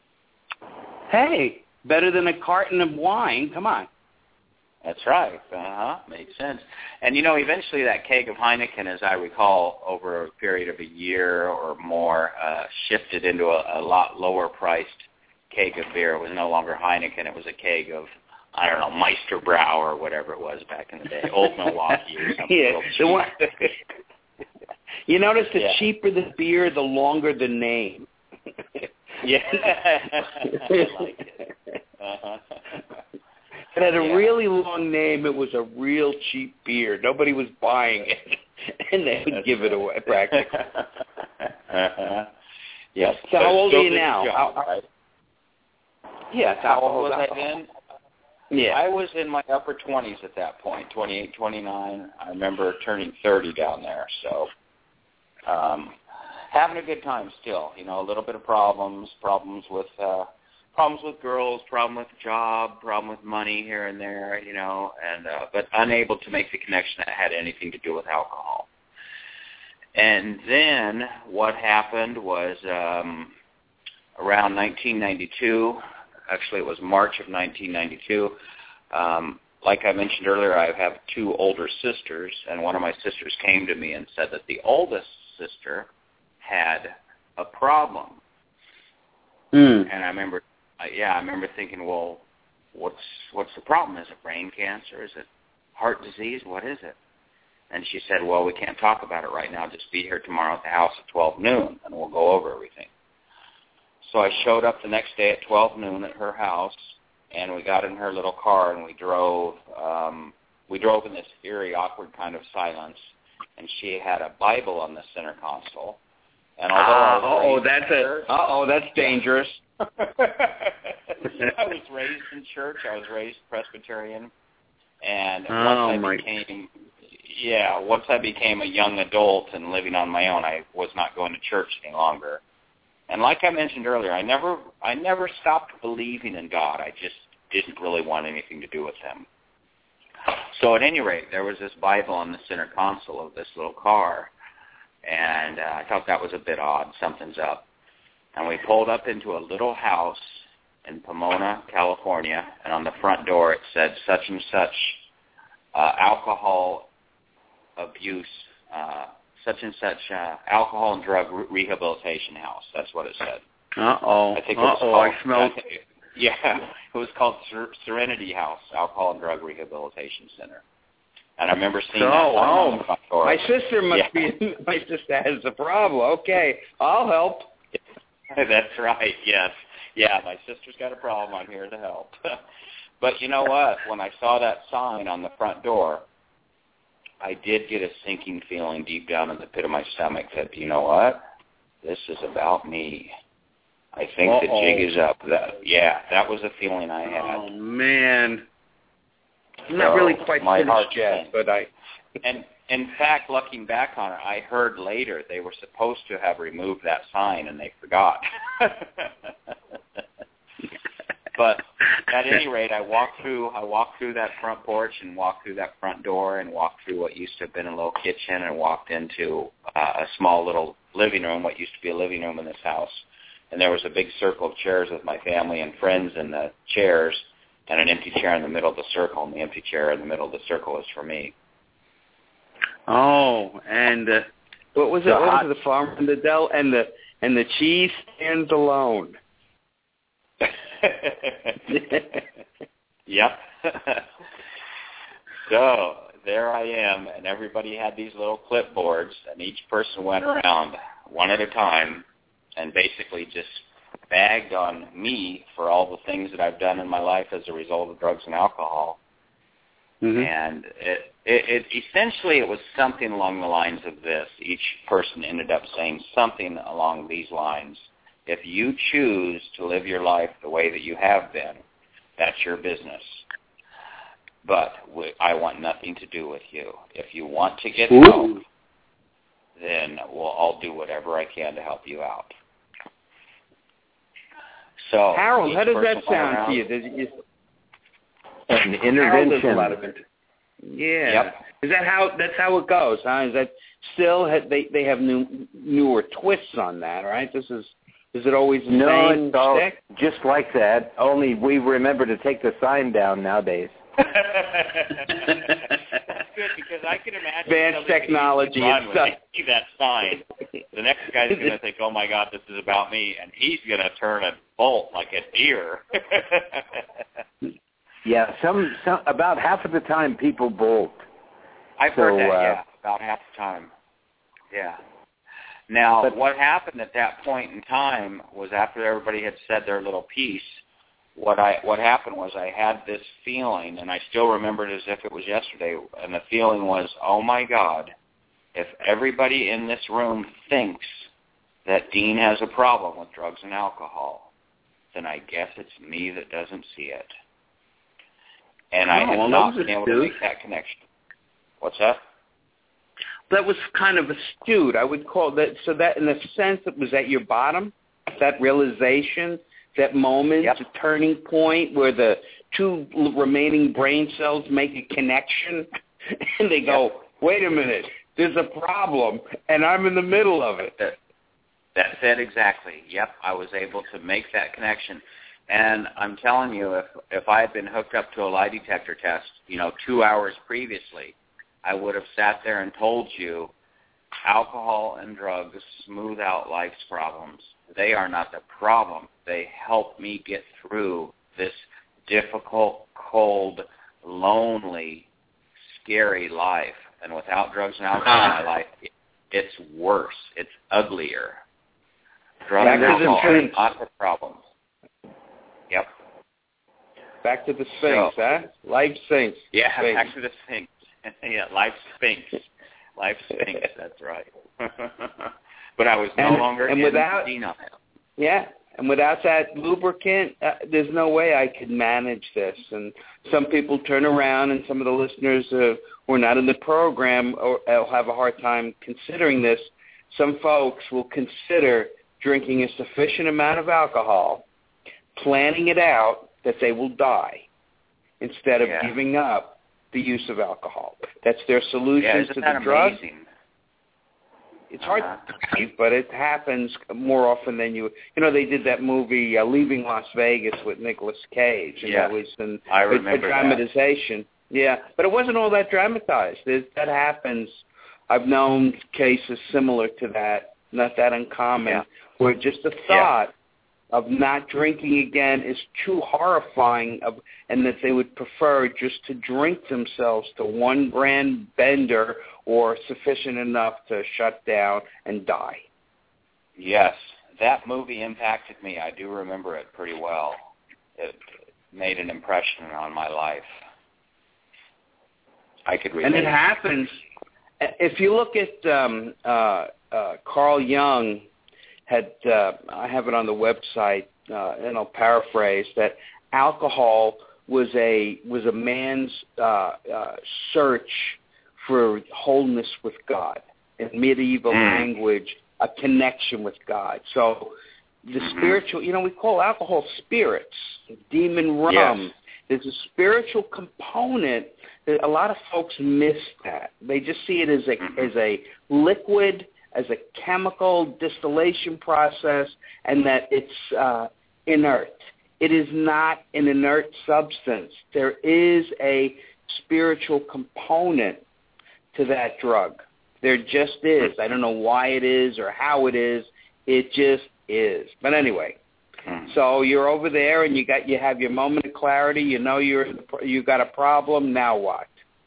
Hey, better than a carton of wine. Come on. That's right. Uh-huh. Makes sense. And, you know, eventually that keg of Heineken, as I recall, over a period of a year or more, uh, shifted into a, a lot lower-priced keg of beer. It was no longer Heineken. It was a keg of, I don't know, Meisterbrau or whatever it was back in the day, Old Milwaukee or something. Yeah, the one, you notice the yeah. cheaper the beer, the longer the name. Yeah. I like it. It had a yeah. really long name. It was a real cheap beer. Nobody was buying it, and they would That's give right. it away practically. uh-huh. Yes. So how old are you now? Job, how, right? Yes. How old was I then? Yeah. I was in my upper twenties at that point, twenty-eight, twenty-nine. I remember turning thirty down there, so um, having a good time still. You know, a little bit of problems, problems with uh, problems with girls, problem with job, problem with money here and there. You know, and uh, but unable to make the connection that had anything to do with alcohol. And then what happened was um, around nineteen ninety-two. Actually, it was March of nineteen ninety-two. Um, like I mentioned earlier, I have two older sisters, and one of my sisters came to me and said that the oldest sister had a problem. Mm. And I remember, uh, yeah, I remember thinking, well, what's what's the problem? Is it brain cancer? Is it heart disease? What is it? And she said, well, we can't talk about it right now. Just be here tomorrow at the house at twelve noon, and we'll go over everything. So I showed up the next day at twelve noon at her house, and we got in her little car, and we drove. Um, we drove in this eerie, awkward kind of silence, and she had a Bible on the center console. And although uh, I was oh, raised that's in a. church, Oh, that's dangerous. I was raised in church. I was raised Presbyterian, and Oh, once I my. became, yeah, once I became a young adult and living on my own, I was not going to church any longer. And like I mentioned earlier, I never I never stopped believing in God. I just didn't really want anything to do with him. So at any rate, there was this Bible on the center console of this little car, and uh, I thought that was a bit odd. Something's up. And we pulled up into a little house in Pomona, California, and on the front door it said such and such uh, alcohol abuse uh such and such uh, alcohol and drug re- rehabilitation house. That's what it said. Uh-oh. I think it Uh-oh, was called, I smell... yeah, it was called Ser- Serenity House, Alcohol and Drug Rehabilitation Center. And I remember seeing Oh, that sign oh. on the front door. My sister must yeah. be, my sister has a problem. Okay, I'll help. That's right, yes. Yeah, my sister's got a problem. I'm here to help. But you know what? When I saw that sign on the front door, I did get a sinking feeling deep down in the pit of my stomach that, you know what? This is about me. I think Uh-oh. the jig is up. That, yeah, that was a feeling I had. Oh, man. I'm So, not really quite my heart finished yet, sank. but I... And in fact, looking back on it, I heard later they were supposed to have removed that sign and they forgot. But at any rate, I walked through. I walked through that front porch and walked through that front door and walked through what used to have been a little kitchen and walked into uh, a small little living room, what used to be a living room in this house. And there was a big circle of chairs with my family and friends in the chairs, and an empty chair in the middle of the circle. And the empty chair in the middle of the circle is for me. Oh, and uh, what was it? The What hot- was it? The farm and the del and the and the cheese stands alone. Yep. So there I am, and everybody had these little clipboards, and each person went around one at a time and basically just bagged on me for all the things that I've done in my life as a result of drugs and alcohol. Mm-hmm. And it, it, it essentially it was something along the lines of this. Each person ended up saying something along these lines. If you choose to live your life the way that you have been, that's your business. But we, I want nothing to do with you. If you want to get Ooh. help, then we'll, I'll do whatever I can to help you out. So, Harold, each how does that person went sound around. to you? Does it, An Harold does a intervention. lot of it. Yeah. Yep. Is that how? That's how it goes, huh? Is that still they they have new newer twists on that, right? This is is it always the No, same it's all stick? just like that. Only we remember to take the sign down nowadays. That's good because I can imagine Advanced somebody technology run and when stuff. they see that sign. The next guy's going to think, "Oh my God, this is about me," and he's going to turn and bolt like a deer. Yeah, some, some about half of the time people bolt. I've So, heard that. uh, Yeah, about half the time. Yeah. Now, But- what happened at that point in time was after everybody had said their little piece, what I what happened was I had this feeling, and I still remember it as if it was yesterday, and the feeling was, oh, my God, if everybody in this room thinks that Dean has a problem with drugs and alcohol, then I guess it's me that doesn't see it. And I Oh, had well, not that was been able to astute. make that connection. What's that? That was kind of astute. I would call that, so that in a sense it was at your bottom, that realization, that moment, Yep. the turning point where the two l- remaining brain cells make a connection and they go, Yep. wait a minute, there's a problem and I'm in the middle of it. That, that's it exactly. Yep, I was able to make that connection. And I'm telling you, if if I had been hooked up to a lie detector test, you know, two hours previously, I would have sat there and told you alcohol and drugs smooth out life's problems. They are not the problem. They help me get through this difficult, cold, lonely, scary life. And without drugs and alcohol in my life, it, it's worse. It's uglier. Drugs Back and to the alcohol are Sphinx. not the problem. Yep. Back to the Sphinx, So- huh? Life Sphinx. Yeah, Sphinx. back to the Sphinx. yeah, life Sphinx. Life Sphinx, that's right. But I was no And- longer and in without- denial. Yeah, and without that lubricant, uh, there's no way I could manage this. And some people turn around, and some of the listeners uh, who are not in the program or will have a hard time considering this. Some folks will consider drinking a sufficient amount of alcohol, planning it out that they will die, instead of Yeah. giving up the use of alcohol. That's their solution Yeah, to isn't the that drug. amazing? It's hard Uh-huh. to believe, but it happens more often than you. You know, they did that movie uh, Leaving Las Vegas with Nicolas Cage, and Yeah. that was an, I a, a remember that. dramatization. Yeah, but it wasn't all that dramatized. There's, that happens. I've known cases similar to that, not that uncommon, Yeah. where just the thought of not drinking again is too horrifying, of, and that they would prefer just to drink themselves to one grand bender or sufficient enough to shut down and die. Yes, that movie impacted me. I do remember it pretty well. It made an impression on my life. I could relate. And it happens. If you look at um, uh, uh, Carl Jung, had uh, I have it on the website, uh, and I'll paraphrase that alcohol was a was a man's uh, uh, search for wholeness with God. In medieval Mm. language, a connection with God. So the Mhm. spiritual, you know, we call alcohol spirits, demon rum. Yes. There's a spiritual component that a lot of folks miss that. They just see it as a Mhm. as a liquid, as a chemical distillation process, and that it's uh, inert. It is not an inert substance. There is a spiritual component to that drug. There just is. I don't know why it is or how it is. It just is. But anyway, Mm. so you're over there and you got you have your moment of clarity. You know you're you got a problem. Now what?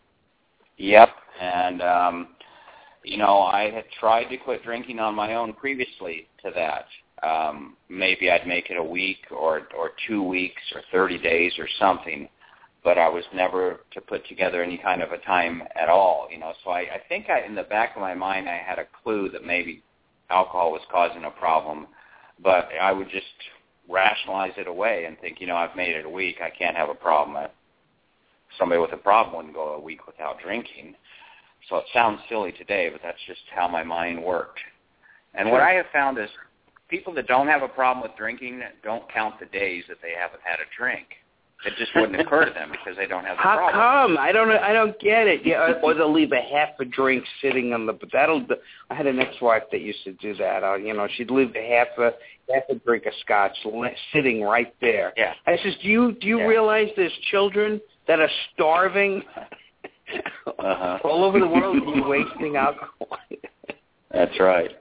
Yep, and um, you know, I had tried to quit drinking on my own previously to that. Um, maybe I'd make it a week or or two weeks or thirty days or something, but I was never to put together any kind of a time at all. You know, so I, I think I, in the back of my mind, I had a clue that maybe alcohol was causing a problem, but I would just rationalize it away and think, you know, I've made it a week. I can't have a problem. I, somebody with a problem wouldn't go a week without drinking. So it sounds silly today, but that's just how my mind worked. And what Sure. I have found is people that don't have a problem with drinking don't count the days that they haven't had a drink. It just wouldn't occur to them because they don't have the How problem. come? I don't. I don't get it. Yeah, or they'll leave a half a drink sitting on the. But that'll. do- I had an ex-wife that used to do that. Uh, you know, she'd leave a half a half a drink of scotch le- sitting right there. Yeah. I says, do you do you Yeah. realize there's children that are starving Uh-huh. all over the world and you're wasting alcohol? That's right.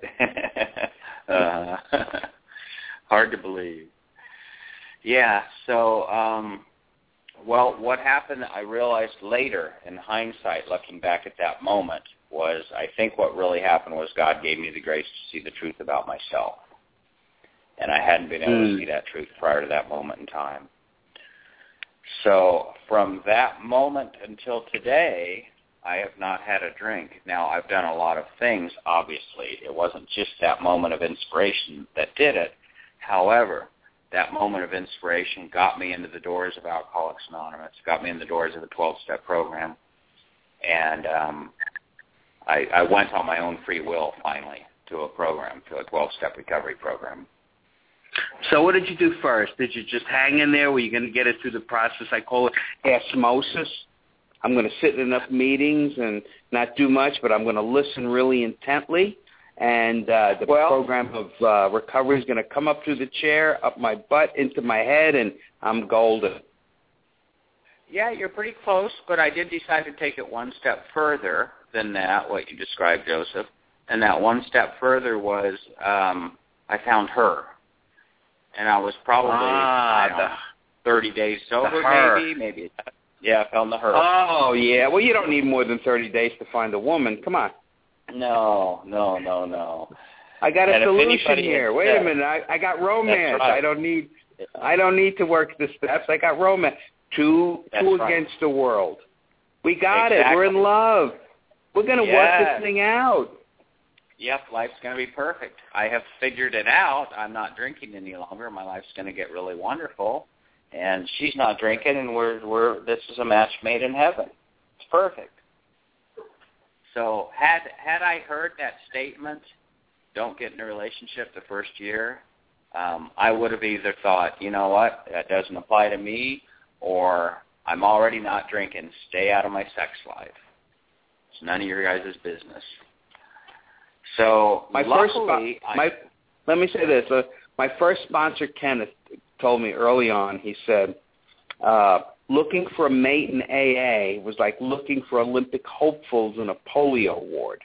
uh, hard to believe. Yeah, so, um, well, what happened, I realized later in hindsight, looking back at that moment, was I think what really happened was God gave me the grace to see the truth about myself. And I hadn't been able Mm. to see that truth prior to that moment in time. So from that moment until today, I have not had a drink. Now, I've done a lot of things, obviously. It wasn't just that moment of inspiration that did it. However, that moment of inspiration got me into the doors of Alcoholics Anonymous, got me in the doors of the twelve-step program, and um, I, I went on my own free will, finally, to a program, to a twelve-step recovery program. So what did you do first? Did you just hang in there? Were you going to get it through the process? I call it osmosis. I'm going to sit in enough meetings and not do much, but I'm going to listen really intently. And uh, the well, program of uh, recovery is going to come up through the chair, up my butt, into my head, and I'm golden. Yeah, you're pretty close, but I did decide to take it one step further than that, what you described, Joseph. And that one step further was um, I found her. And I was probably ah, I don't know, the, thirty days sober, maybe, maybe. Yeah, I found the her. Oh, yeah. Well, you don't need more than thirty days to find a woman. Come on. No, no, no, no. I got a and solution here. Wait said, a minute. I, I got romance. Right. I don't need I don't need to work the steps. I got romance. Two That's two right. against the world. We got exactly. it. We're in love. We're going to yes. work this thing out. Yep, life's going to be perfect. I have figured it out. I'm not drinking any longer. My life's going to get really wonderful. And she's not drinking, and we're we're this is a match made in heaven. It's perfect. So had had I heard that statement, don't get in a relationship the first year, um, I would have either thought, you know what, that doesn't apply to me, or I'm already not drinking. Stay out of my sex life. It's none of your guys' business. So my first luckily, spo- my I, let me say this. Uh, my first sponsor, Kenneth, told me early on, he said, uh, looking for a mate in A A was like looking for Olympic hopefuls in a polio ward.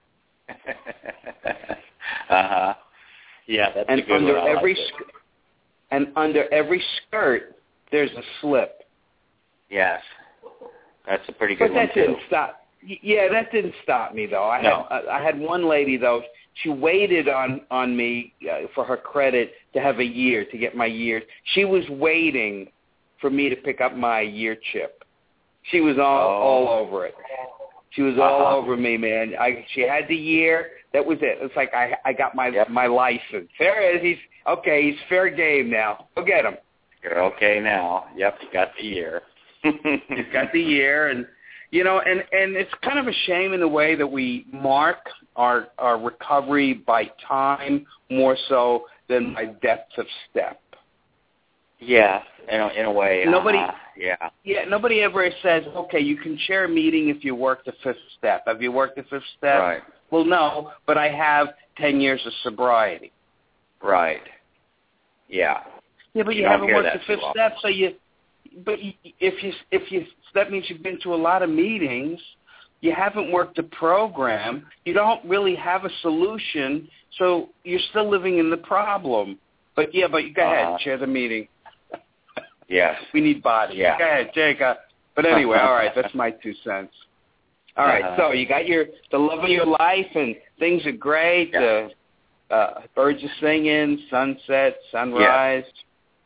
uh-huh. Yeah, that's and a good under one. every like sk- And under every skirt, there's a slip. Yes. That's a pretty good but one, that too. didn't stop. Yeah, that didn't stop me, though. I No. had I had one lady, though. She waited on, on me uh, for her credit to have a year, to get my year. She was waiting for me to pick up my year chip. She was all, oh. all over it. She was uh-huh. all over me, man. I, she had the year. That was it. It's like I I got my yep. my license. There it is. He's okay. He's fair game now. Go get him. You're okay now. Yep, you got the year. He's got the year, and you know, and and it's kind of a shame in the way that we mark our our recovery by time more so than by depth of step. Yeah, in a, in a way. Nobody. Uh, yeah. Yeah. Nobody ever says, okay, you can chair a meeting if you work the fifth step. Have you worked the fifth step? Right. Well, no, but I have ten years of sobriety. Right. Yeah. Yeah, but you, you haven't hear worked the that fifth too step, so you. But you, if you if you that means you've been to a lot of meetings. You haven't worked the program. You don't really have a solution, so you're still living in the problem. But yeah, but go uh-huh. ahead, chair the meeting. Yes. We need bodies. Yeah. Go ahead, Jacob. But anyway, all right, that's my two cents. All right, uh-huh. so you got your the love of your life, and things are great. Yeah. Uh, uh, birds are singing, sunset, sunrise. Yeah.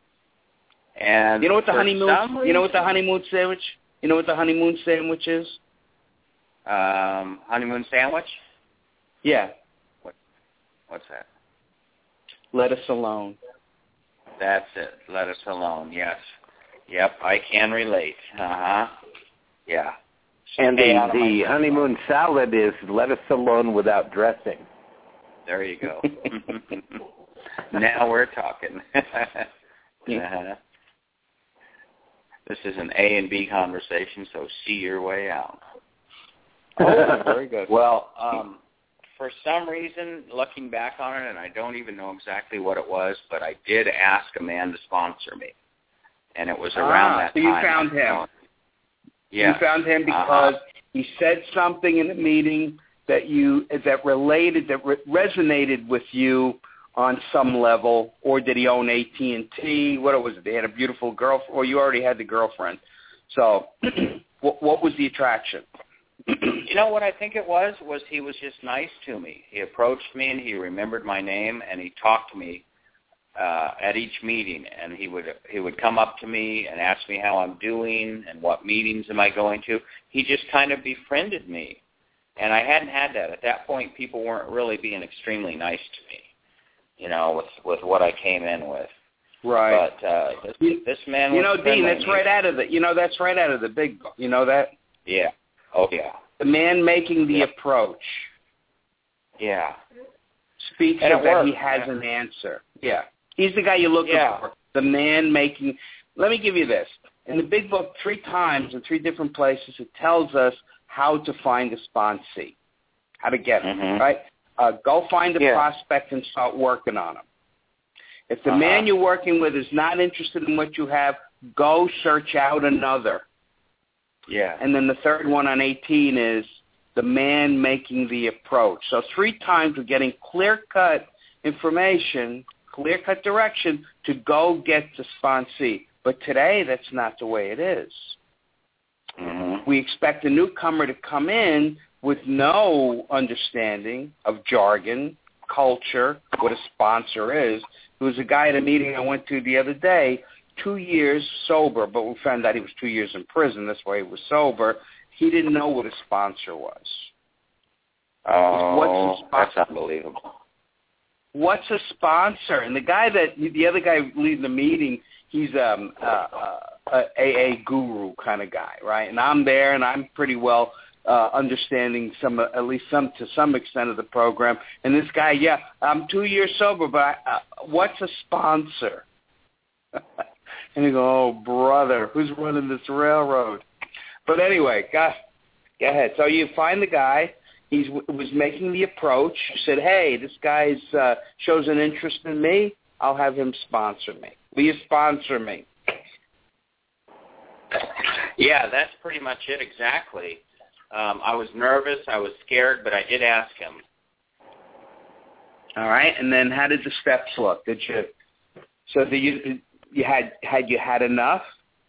And you know what the for honeymoon? some You know what the reason- honeymoon sandwich? You know what the honeymoon sandwich is? Um, honeymoon sandwich? Yeah. What? What's that? Let us alone. That's it. Let us alone. Yes. Yep. I can relate. Uh huh. Yeah. And Stay the, out of my the sex honeymoon salad is let us alone without dressing. There you go. Now we're talking. uh-huh. This is an A and B conversation, so see your way out. Oh, very good. Well, um, for some reason, looking back on it, and I don't even know exactly what it was, but I did ask a man to sponsor me, and it was around ah, that so time. you found him. Yeah. You found him because uh-huh. he said something in a meeting that you that related that re- resonated with you on some level, or did he own A T and T? What was it? They had a beautiful girlfriend, or you already had the girlfriend. So, what, what was the attraction? You know what I think it was? Was he was just nice to me. He approached me and he remembered my name and he talked to me uh, at each meeting, and he would he would come up to me and ask me how I'm doing and what meetings am I going to. He just kind of befriended me, and I hadn't had that. At that point, people weren't really being extremely nice to me, you know, with with what I came in with. Right. But uh, this, this man was You know, Dean, that's me. right out of the, you know, that's right out of the big book. You know that? Yeah. Oh, yeah. The man making the Yeah. approach Yeah. speaks And of it that worked. he has an answer. Yeah. He's the guy you're looking Yeah. for. The man making. Let me give you this. In the big book, three times in three different places, it tells us how to find a sponsee, how to get him, Mhm. right? Uh, go find a Yeah. prospect and start working on him. If the Uh-huh. man you're working with is not interested in what you have, go search out another. Yeah. And then the third one on eighteen is the man making the approach. So three times we're getting clear-cut information, clear-cut direction to go get the sponsee. But today, that's not the way it is. Mhm. We expect a newcomer to come in with no understanding of jargon, culture, what a sponsor is. There was a guy at a meeting I went to the other day, two years sober, but we found out he was two years in prison. That's why he was sober. He didn't know what a sponsor was. Oh, What's a sponsor? that's unbelievable. What's a sponsor? And the guy that, the other guy leading the meeting, he's um, uh, uh, a A A guru kind of guy, right? And I'm there, and I'm pretty well uh, understanding some, at least some to some extent of the program. And this guy, yeah, I'm two years sober, but I, uh, what's a sponsor? And you go, oh, brother, who's running this railroad? But anyway, go, go ahead. So you find the guy. He was making the approach. Said, hey, this guy uh, shows an interest in me. I'll have him sponsor me. Will you sponsor me? Yeah, that's pretty much it exactly. Um, I was nervous. I was scared, but I did ask him. All right. And then how did the steps look? Did you? So did you you had had you had enough?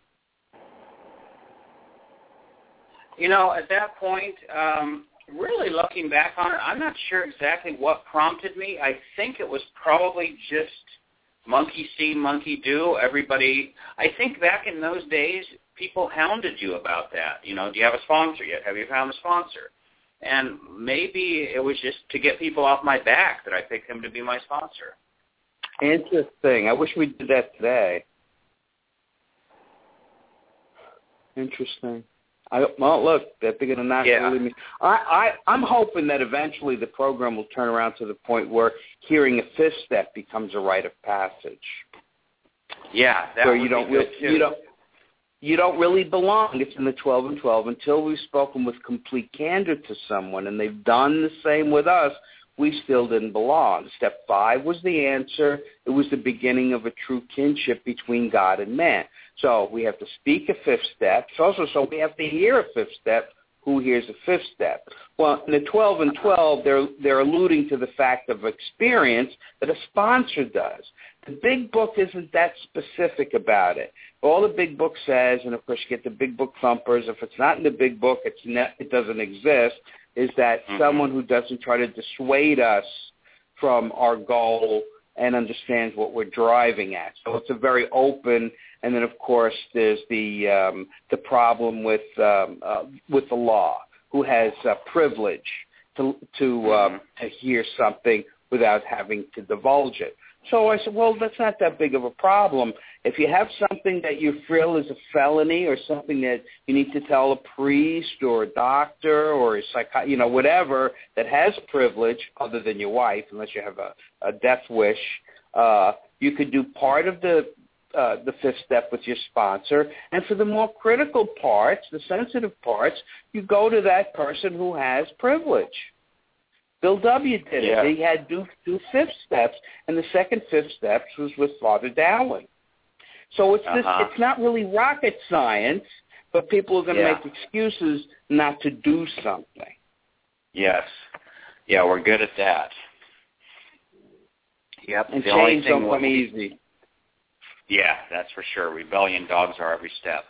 You know, at that point, um, really looking back on it, I'm not sure exactly what prompted me. I think it was probably just monkey see, monkey do. Everybody, I think back in those days, people hounded you about that. You know, do you have a sponsor yet? Have you found a sponsor? And maybe it was just to get people off my back that I picked him to be my sponsor. Interesting. I wish we did that today. Interesting. I, well, look, they're going to not Yeah. really me. I, I, I'm hoping that eventually the program will turn around to the point where hearing a fifth step becomes a rite of passage. Yeah, that where would you don't be good really, too. you don't you don't really belong. It's in the twelve and twelve until we've spoken with complete candor to someone, and they've done the same with us. We still didn't belong. Step five was the answer. It was the beginning of a true kinship between God and man. So we have to speak a fifth step. It's also so we have to hear a fifth step. Who hears a fifth step? Well, in the twelve and twelve, they're, they're alluding to the fact of experience that a sponsor does. The big book isn't that specific about it. All the big book says, and of course you get the big book thumpers, if it's not in the big book, it's ne- it doesn't exist, is that Mm-hmm. someone who doesn't try to dissuade us from our goal and understands what we're driving at. So it's a very open, and then of course there's the um, the problem with um, uh, with the law, who has uh, privilege to to uh, to hear something without having to divulge it. So I said, well, that's not that big of a problem. If you have something that you feel is a felony or something that you need to tell a priest or a doctor or a psych, you know, whatever that has privilege other than your wife, unless you have a, a death wish, uh, you could do part of the uh, the fifth step with your sponsor. And for the more critical parts, the sensitive parts, you go to that person who has privilege. Bill W. did Yeah. it. He had do, do fifth steps, and the second fifth steps was with Father Dowling. So it's this, Uh-huh. it's not really rocket science, but people are going to Yeah. make excuses not to do something. Yes. Yeah, we're good at that. Yep. And the only change thing don't come we- easy. Yeah, that's for sure. Rebellion dogs are every step.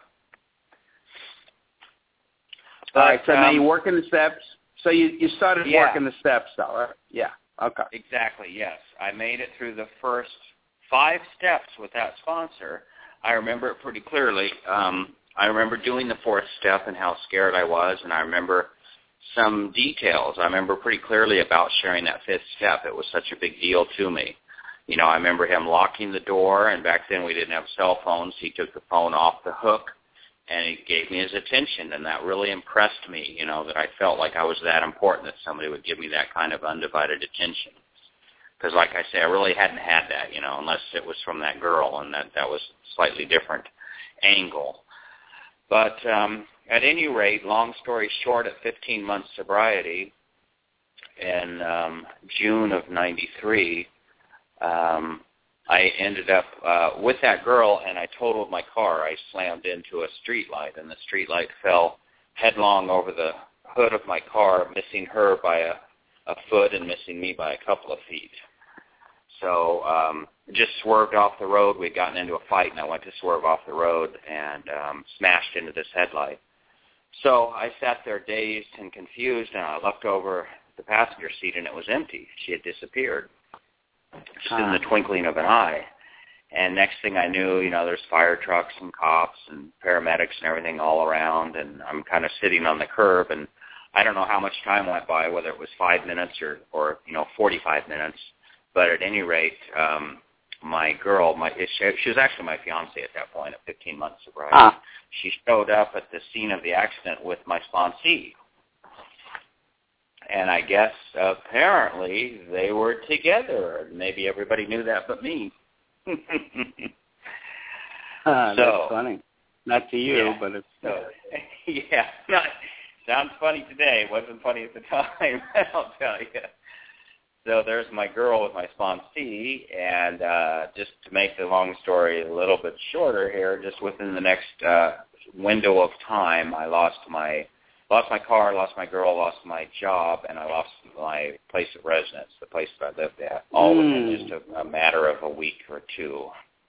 All right, so But, now um, you're working the steps. So you, you started Yeah. working the steps, though, right? Yeah, okay. Exactly, yes. I made it through the first five steps with that sponsor. I remember it pretty clearly. Um, I remember doing the fourth step and how scared I was, and I remember some details. I remember pretty clearly about sharing that fifth step. It was such a big deal to me. You know, I remember him locking the door, and back then we didn't have cell phones. He took the phone off the hook, and he gave me his attention, and that really impressed me, you know, that I felt like I was that important, that somebody would give me that kind of undivided attention. Because, like I say, I really hadn't had that, you know, unless it was from that girl, and that, that was a slightly different angle. But um, at any rate, long story short, at fifteen months sobriety, in um, June of ninety-three, um, I ended up uh, with that girl, and I totaled my car. I slammed into a streetlight, and the streetlight fell headlong over the hood of my car, missing her by a, a foot and missing me by a couple of feet. So um, just swerved off the road. We'd gotten into a fight, and I went to swerve off the road and um, smashed into this headlight. So I sat there dazed and confused, and I looked over the passenger seat, and it was empty. She had disappeared, just in the twinkling of an eye. And next thing I knew, you know, there's fire trucks and cops and paramedics and everything all around, and I'm kind of sitting on the curb, and I don't know how much time went by, whether it was five minutes or, or you know, forty-five minutes. But at any rate, um, my girl, my she was actually my fiance at that point, at fifteen months sobriety. Ah. She showed up at the scene of the accident with my sponsee. And I guess apparently they were together. Maybe everybody knew that but me. uh, that's so, funny. Not to you, yeah, but it's... So, yeah, not, sounds funny today. It wasn't funny at the time, I'll tell you. So there's my girl with my sponsee, and uh, just to make the long story a little bit shorter here, just within the next uh, window of time, I lost my lost my car, lost my girl, lost my job, and I lost my place of residence, the place that I lived at, all mm. within just a, a matter of a week or two.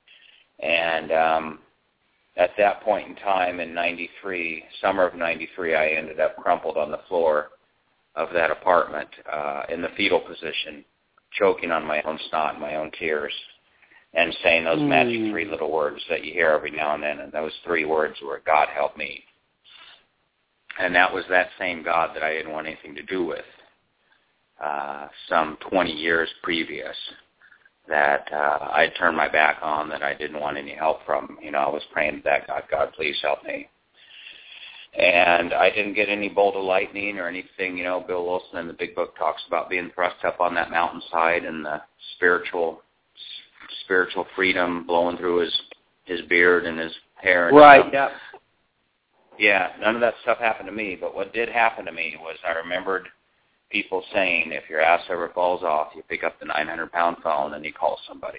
And um, at that point in time, in ninety-three, summer of ninety-three, I ended up crumpled on the floor of that apartment uh, in the fetal position, choking on my own snot and my own tears, and saying those mm. magic three little words that you hear every now and then, and those three words were, God help me. And that was that same God that I didn't want anything to do with uh, some twenty years previous, that uh, I had turned my back on, that I didn't want any help from. You know, I was praying to that God, God, please help me. And I didn't get any bolt of lightning or anything. You know, Bill Wilson in the Big Book talks about being thrust up on that mountainside and the spiritual spiritual freedom blowing through his his beard and his hair. And right, stuff. yeah. Yeah, none of that stuff happened to me. But what did happen to me was I remembered people saying, if your ass ever falls off, you pick up the nine hundred pound phone and you call somebody.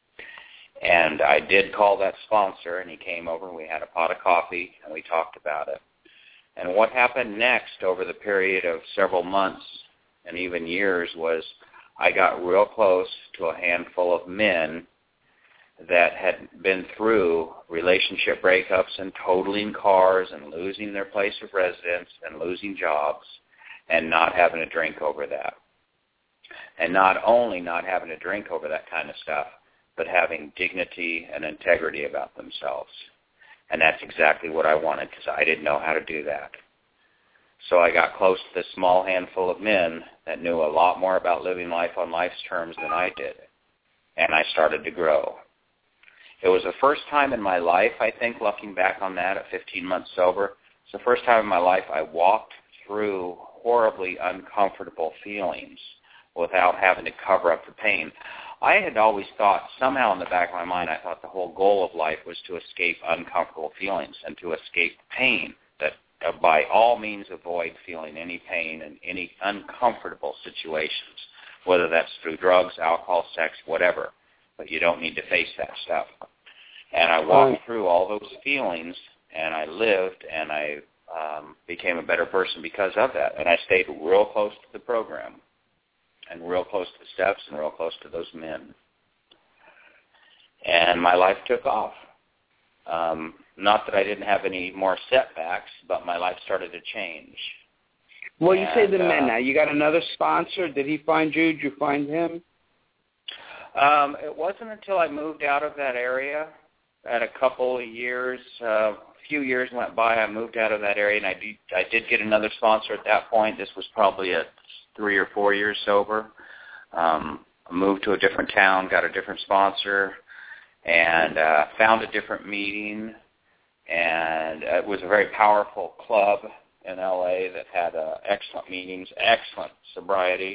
And I did call that sponsor, and he came over, and we had a pot of coffee, and we talked about it. And what happened next over the period of several months and even years was I got real close to a handful of men that had been through relationship breakups and totaling cars and losing their place of residence and losing jobs and not having a drink over that. And not only not having a drink over that kind of stuff, but having dignity and integrity about themselves. And that's exactly what I wanted, because I didn't know how to do that. So I got close to this small handful of men that knew a lot more about living life on life's terms than I did. And I started to grow. It was the first time in my life, I think, looking back on that at fifteen months sober, it's the first time in my life I walked through horribly uncomfortable feelings without having to cover up the pain. I had always thought, somehow in the back of my mind, I thought the whole goal of life was to escape uncomfortable feelings and to escape pain, that uh, by all means avoid feeling any pain in any uncomfortable situations, whether that's through drugs, alcohol, sex, whatever, but you don't need to face that stuff. And I walked oh. through all those feelings, and I lived, and I um, became a better person because of that, and I stayed real close to the program. And real close to the steps and real close to those men. And my life took off. Um, not that I didn't have any more setbacks, but my life started to change. Well, you and, say the uh, men now. You got another sponsor. Did he find you? Did you find him? Um, it wasn't until I moved out of that area. At a couple of years, uh, a few years went by, I moved out of that area, and I did, I did get another sponsor at that point. This was probably at three or four years sober. Um, I moved to a different town, got a different sponsor, and uh, found a different meeting. And it was a very powerful club in L A that had uh, excellent meetings, excellent sobriety.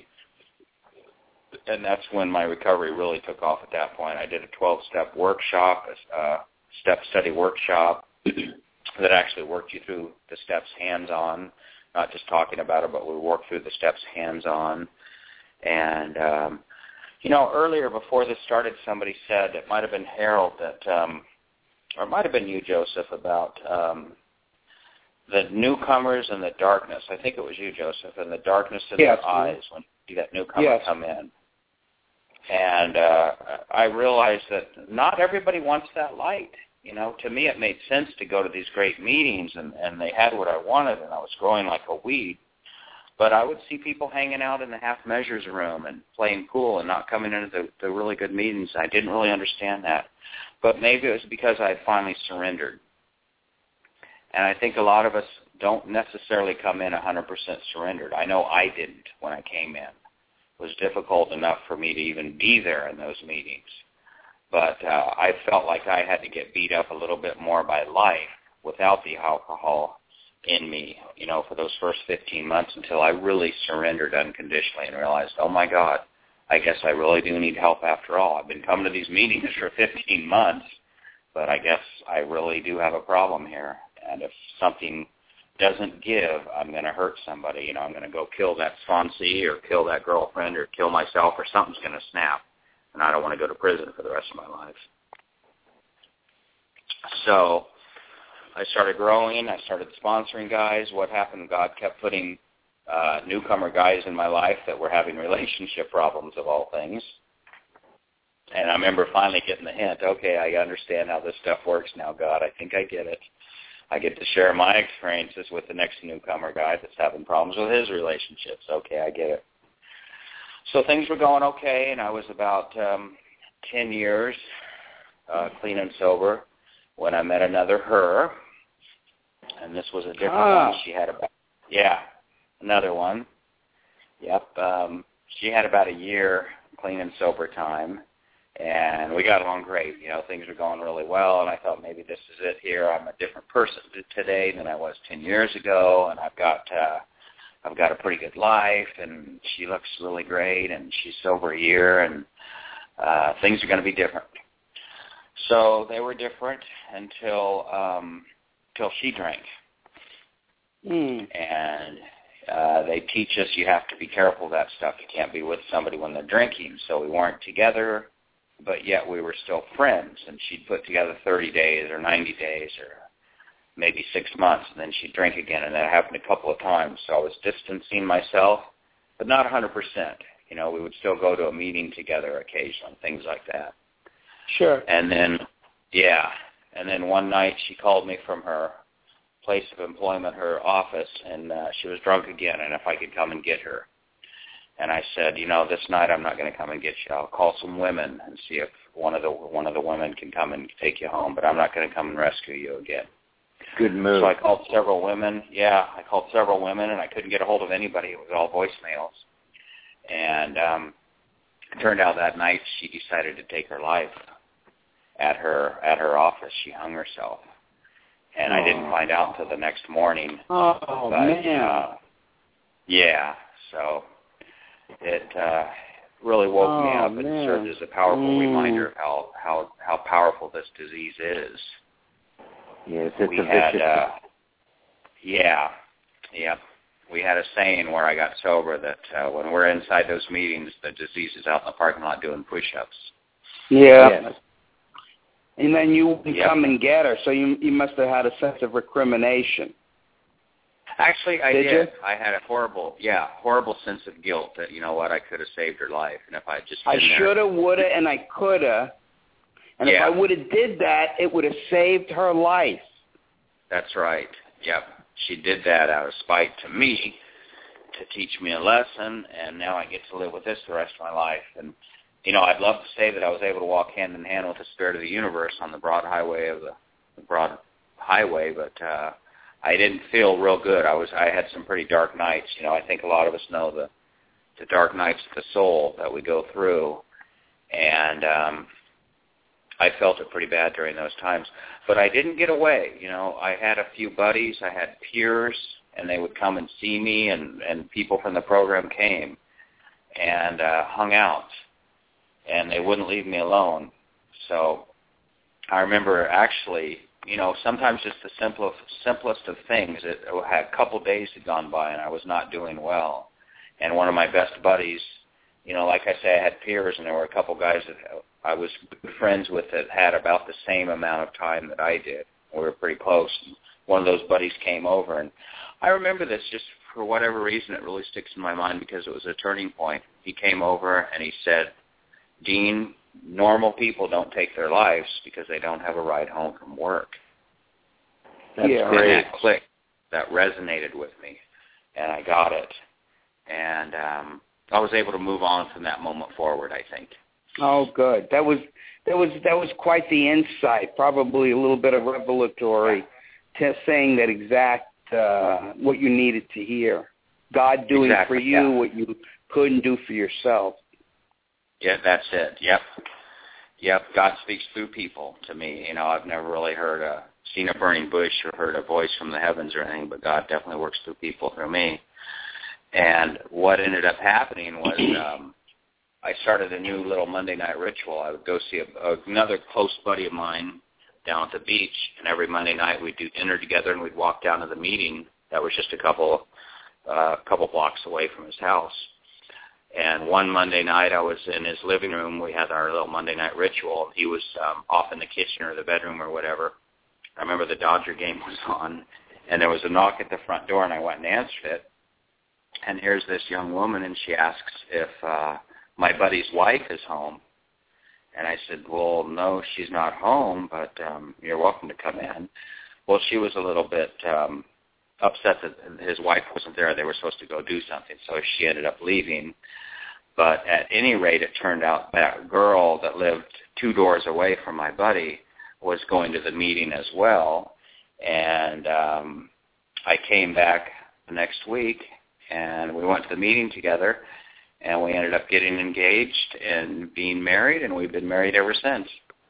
And that's when my recovery really took off at that point. I did a twelve-step workshop, a uh, step study workshop that actually worked you through the steps hands-on, not just talking about it, but we worked through the steps hands-on. And, um, you know, earlier before this started, somebody said, it might have been Harold, that, um, or it might have been you, Joseph, about um, the newcomers and the darkness. I think it was you, Joseph, and the darkness in yes, their eyes when you see that newcomer yes. come in. And uh, I realized that not everybody wants that light. You know, to me it made sense to go to these great meetings, and, and they had what I wanted, and I was growing like a weed. But I would see people hanging out in the half measures room and playing pool and not coming into the, the really good meetings. I didn't really understand that. But maybe it was because I had finally surrendered. And I think a lot of us don't necessarily come in one hundred percent surrendered. I know I didn't when I came in. It was difficult enough for me to even be there in those meetings. But uh, I felt like I had to get beat up a little bit more by life without the alcohol in me, you know, for those first fifteen months until I really surrendered unconditionally and realized, oh, my God, I guess I really do need help after all. I've been coming to these meetings for fifteen months, but I guess I really do have a problem here. And if something doesn't give, I'm going to hurt somebody. You know, I'm going to go kill that sponsee or kill that girlfriend or kill myself, or something's going to snap. And I don't want to go to prison for the rest of my life. So I started growing. I started sponsoring guys. What happened? God kept putting uh, newcomer guys in my life that were having relationship problems, of all things. And I remember finally getting the hint, okay, I understand how this stuff works now, God. I think I get it. I get to share my experiences with the next newcomer guy that's having problems with his relationships. Okay, I get it. So things were going okay, and I was about um, ten years uh, clean and sober when I met another her, and this was a different ah. one. She had about, yeah, another one. Yep. Um, she had about a year clean and sober time, and we got along great. You know, things were going really well, and I thought maybe this is it here. I'm a different person today than I was ten years ago, and I've got uh, I've got a pretty good life, and she looks really great, and she's sober a year, and uh, things are going to be different. So they were different until um, until she drank. Mm. And uh, they teach us you have to be careful of that stuff. You can't be with somebody when they're drinking. So we weren't together, but yet we were still friends. And she'd put together thirty days or ninety days or maybe six months, and then she'd drink again. And that happened a couple of times. So I was distancing myself, but not one hundred percent. You know, we would still go to a meeting together occasionally, things like that. Sure. And then, yeah, and then one night she called me from her place of employment, her office, and uh, she was drunk again, and if I could come and get her. And I said, you know, this night I'm not going to come and get you. I'll call some women and see if one of the one of the women can come and take you home, but I'm not going to come and rescue you again. Good move. So I called several women. Yeah, I called several women, and I couldn't get a hold of anybody. It was all voicemails. And um, it turned out that night she decided to take her life at her at her office. She hung herself. And I didn't find out until the next morning. Oh, but, man. Uh, yeah, so it uh, really woke oh, me up and man. served as a powerful mm. reminder of how, how, how powerful this disease is. Yes, it's we a had, vicious. uh, yeah, yeah. We had a saying where I got sober that uh, when we're inside those meetings, the disease is out in the parking lot doing push-ups. Yeah. Yes. And then you Yep. come and get her, so you you must have had a sense of recrimination. Actually, I did. did. You? I had a horrible, yeah, horrible sense of guilt that, you know what, I could have saved her life. And if I just I been there, shoulda, woulda, and I coulda. And Yeah. if I would have did that, it would have saved her life. That's right. Yep. She did that out of spite to me to teach me a lesson, and now I get to live with this the rest of my life. And you know, I'd love to say that I was able to walk hand in hand with the Spirit of the universe on the broad highway of the, the broad highway, but uh, I didn't feel real good. I was I had some pretty dark nights. You know, I think a lot of us know the the dark nights of the soul that we go through, and um, I felt it pretty bad during those times. But I didn't get away. You know, I had a few buddies, I had peers, and they would come and see me, and, and people from the program came and uh, hung out, and they wouldn't leave me alone. So I remember actually, you know, sometimes just the simplest, simplest of things. It, a couple days had gone by, and I was not doing well. And one of my best buddies, you know, like I say, I had peers, and there were a couple guys that I was good friends with that had about the same amount of time that I did. We were pretty close. One of those buddies came over, and I remember this just for whatever reason. It really sticks in my mind because it was a turning point. He came over, and he said, Dean, normal people don't take their lives because they don't have a ride home from work. That's yeah, great. And that clicked. That resonated with me, and I got it. And um, I was able to move on from that moment forward, I think. Oh, good. That was that was that was quite the insight. Probably a little bit of revelatory, to saying that exact uh, what you needed to hear. God doing exactly, for you yeah. what you couldn't do for yourself. Yeah, that's it. Yep, yep. God speaks through people to me. You know, I've never really heard a seen a burning bush or heard a voice from the heavens or anything, but God definitely works through people through me. And what ended up happening was um, I started a new little Monday night ritual. I would go see a, another close buddy of mine down at the beach, and every Monday night we'd do dinner together, and we'd walk down to the meeting that was just a couple uh, couple blocks away from his house. And one Monday night I was in his living room. We had our little Monday night ritual. He was um, off in the kitchen or the bedroom or whatever. I remember the Dodger game was on, and there was a knock at the front door, and I went and answered it. And here's this young woman, and she asks if uh, my buddy's wife is home. And I said, well, no, she's not home, but um, you're welcome to come in. Well, she was a little bit um, upset that his wife wasn't there. They were supposed to go do something, so she ended up leaving. But at any rate, it turned out that girl that lived two doors away from my buddy was going to the meeting as well. And um, I came back the next week, and we went to the meeting together, and we ended up getting engaged and being married, and we've been married ever since.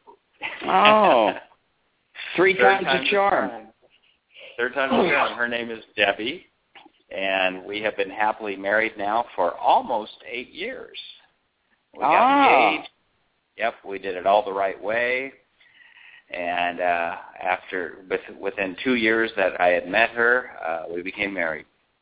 Oh, three Third times time's the charm. charm. Third time's the charm. Her name is Debbie, and we have been happily married now for almost eight years. We got Ah. engaged. Yep, we did it all the right way. And uh, after within two years that I had met her, uh, we became married.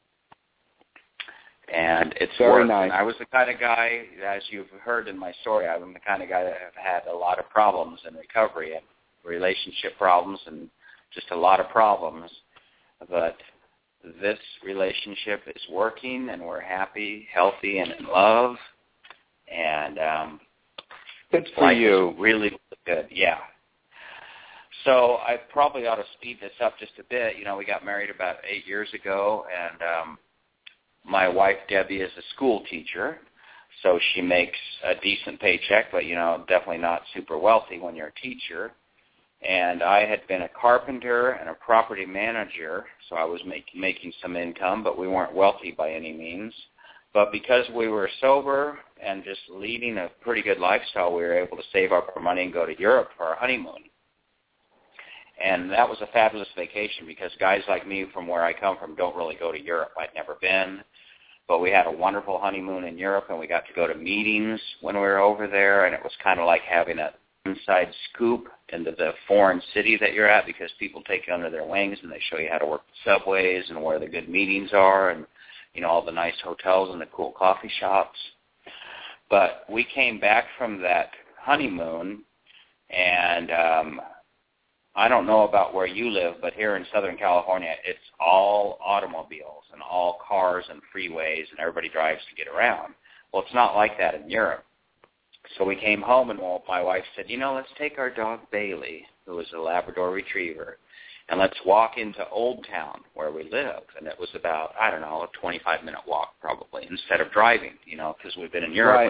And it's Very worked. nice. And I was the kind of guy, as you've heard in my story, I'm the kind of guy that have had a lot of problems in recovery and relationship problems and just a lot of problems. But this relationship is working, and we're happy, healthy, and in love. And um, Good for life you. is really good, yeah. So I probably ought to speed this up just a bit. You know, we got married about eight years ago, and um, my wife, Debbie, is a school teacher, so she makes a decent paycheck, but, you know, definitely not super wealthy when you're a teacher. And I had been a carpenter and a property manager, so I was make, making some income, but we weren't wealthy by any means. But because we were sober and just leading a pretty good lifestyle, we were able to save up our money and go to Europe for our honeymoon. And that was a fabulous vacation because guys like me from where I come from don't really go to Europe. I'd never been. But we had a wonderful honeymoon in Europe, and we got to go to meetings when we were over there, and it was kind of like having an inside scoop into the foreign city that you're at because people take you under their wings, and they show you how to work the subways and where the good meetings are and, you know, all the nice hotels and the cool coffee shops. But we came back from that honeymoon, and um, I don't know about where you live, but here in Southern California, it's all automobiles and all cars and freeways, and everybody drives to get around. Well, it's not like that in Europe. So we came home, and my wife said, you know, let's take our dog Bailey, who was a Labrador Retriever, and let's walk into Old Town where we live. And it was about, I don't know, a twenty-five minute walk probably, instead of driving, you know, because we've been in Europe. Right. Let's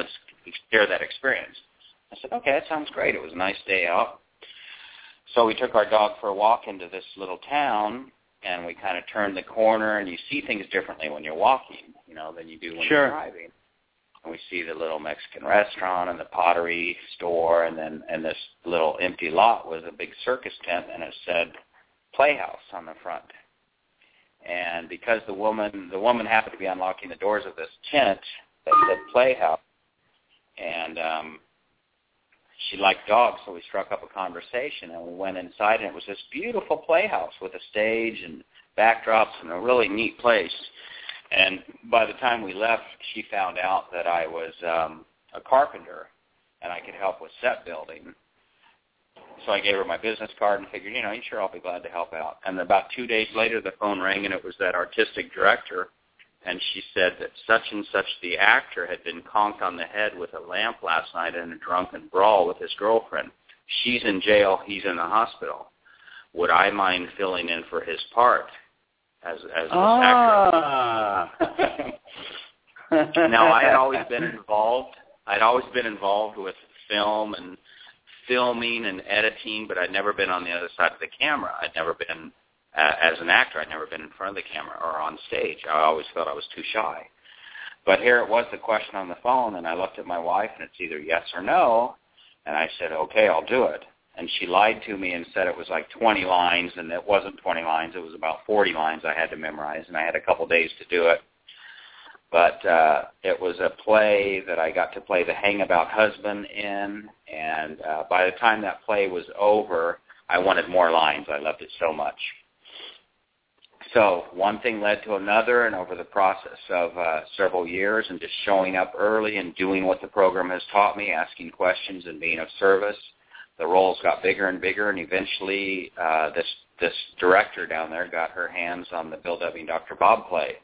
share that experience. I said, okay, that sounds great. It was a nice day out. So we took our dog for a walk into this little town, and we kind of turned the corner, and you see things differently when you're walking, you know, than you do when sure. you're driving. And we see the little Mexican restaurant and the pottery store, and then and this little empty lot was a big circus tent, and it said Playhouse on the front. And because the woman the woman happened to be unlocking the doors of this tent that said Playhouse, and um, she liked dogs, so we struck up a conversation, and we went inside, and it was this beautiful playhouse with a stage and backdrops and a really neat place. And by the time we left, she found out that I was um, a carpenter, and I could help with set building. So I gave her my business card and figured, you know, sure, I'll be glad to help out. And about two days later, the phone rang, and it was that artistic director, and she said that such and such, the actor, had been conked on the head with a lamp last night in a drunken brawl with his girlfriend. She's in jail. He's in the hospital. Would I mind filling in for his part as, as this ah. actor? Now, I had always been involved. I'd always been involved with film and filming and editing, but I'd never been on the other side of the camera. I'd never been... Uh, as an actor, I'd never been in front of the camera or on stage. I always felt I was too shy. But here it was, the question on the phone, and I looked at my wife, and it's either yes or no, and I said, okay, I'll do it. And she lied to me and said it was like twenty lines, and it wasn't twenty lines. It was about forty lines I had to memorize, and I had a couple days to do it. But uh, it was a play that I got to play the hangabout husband in, and uh, by the time that play was over, I wanted more lines. I loved it so much. So one thing led to another, and over the process of uh, several years and just showing up early and doing what the program has taught me, asking questions and being of service, the roles got bigger and bigger, and eventually uh, this this director down there got her hands on the Bill W. and Doctor Bob play.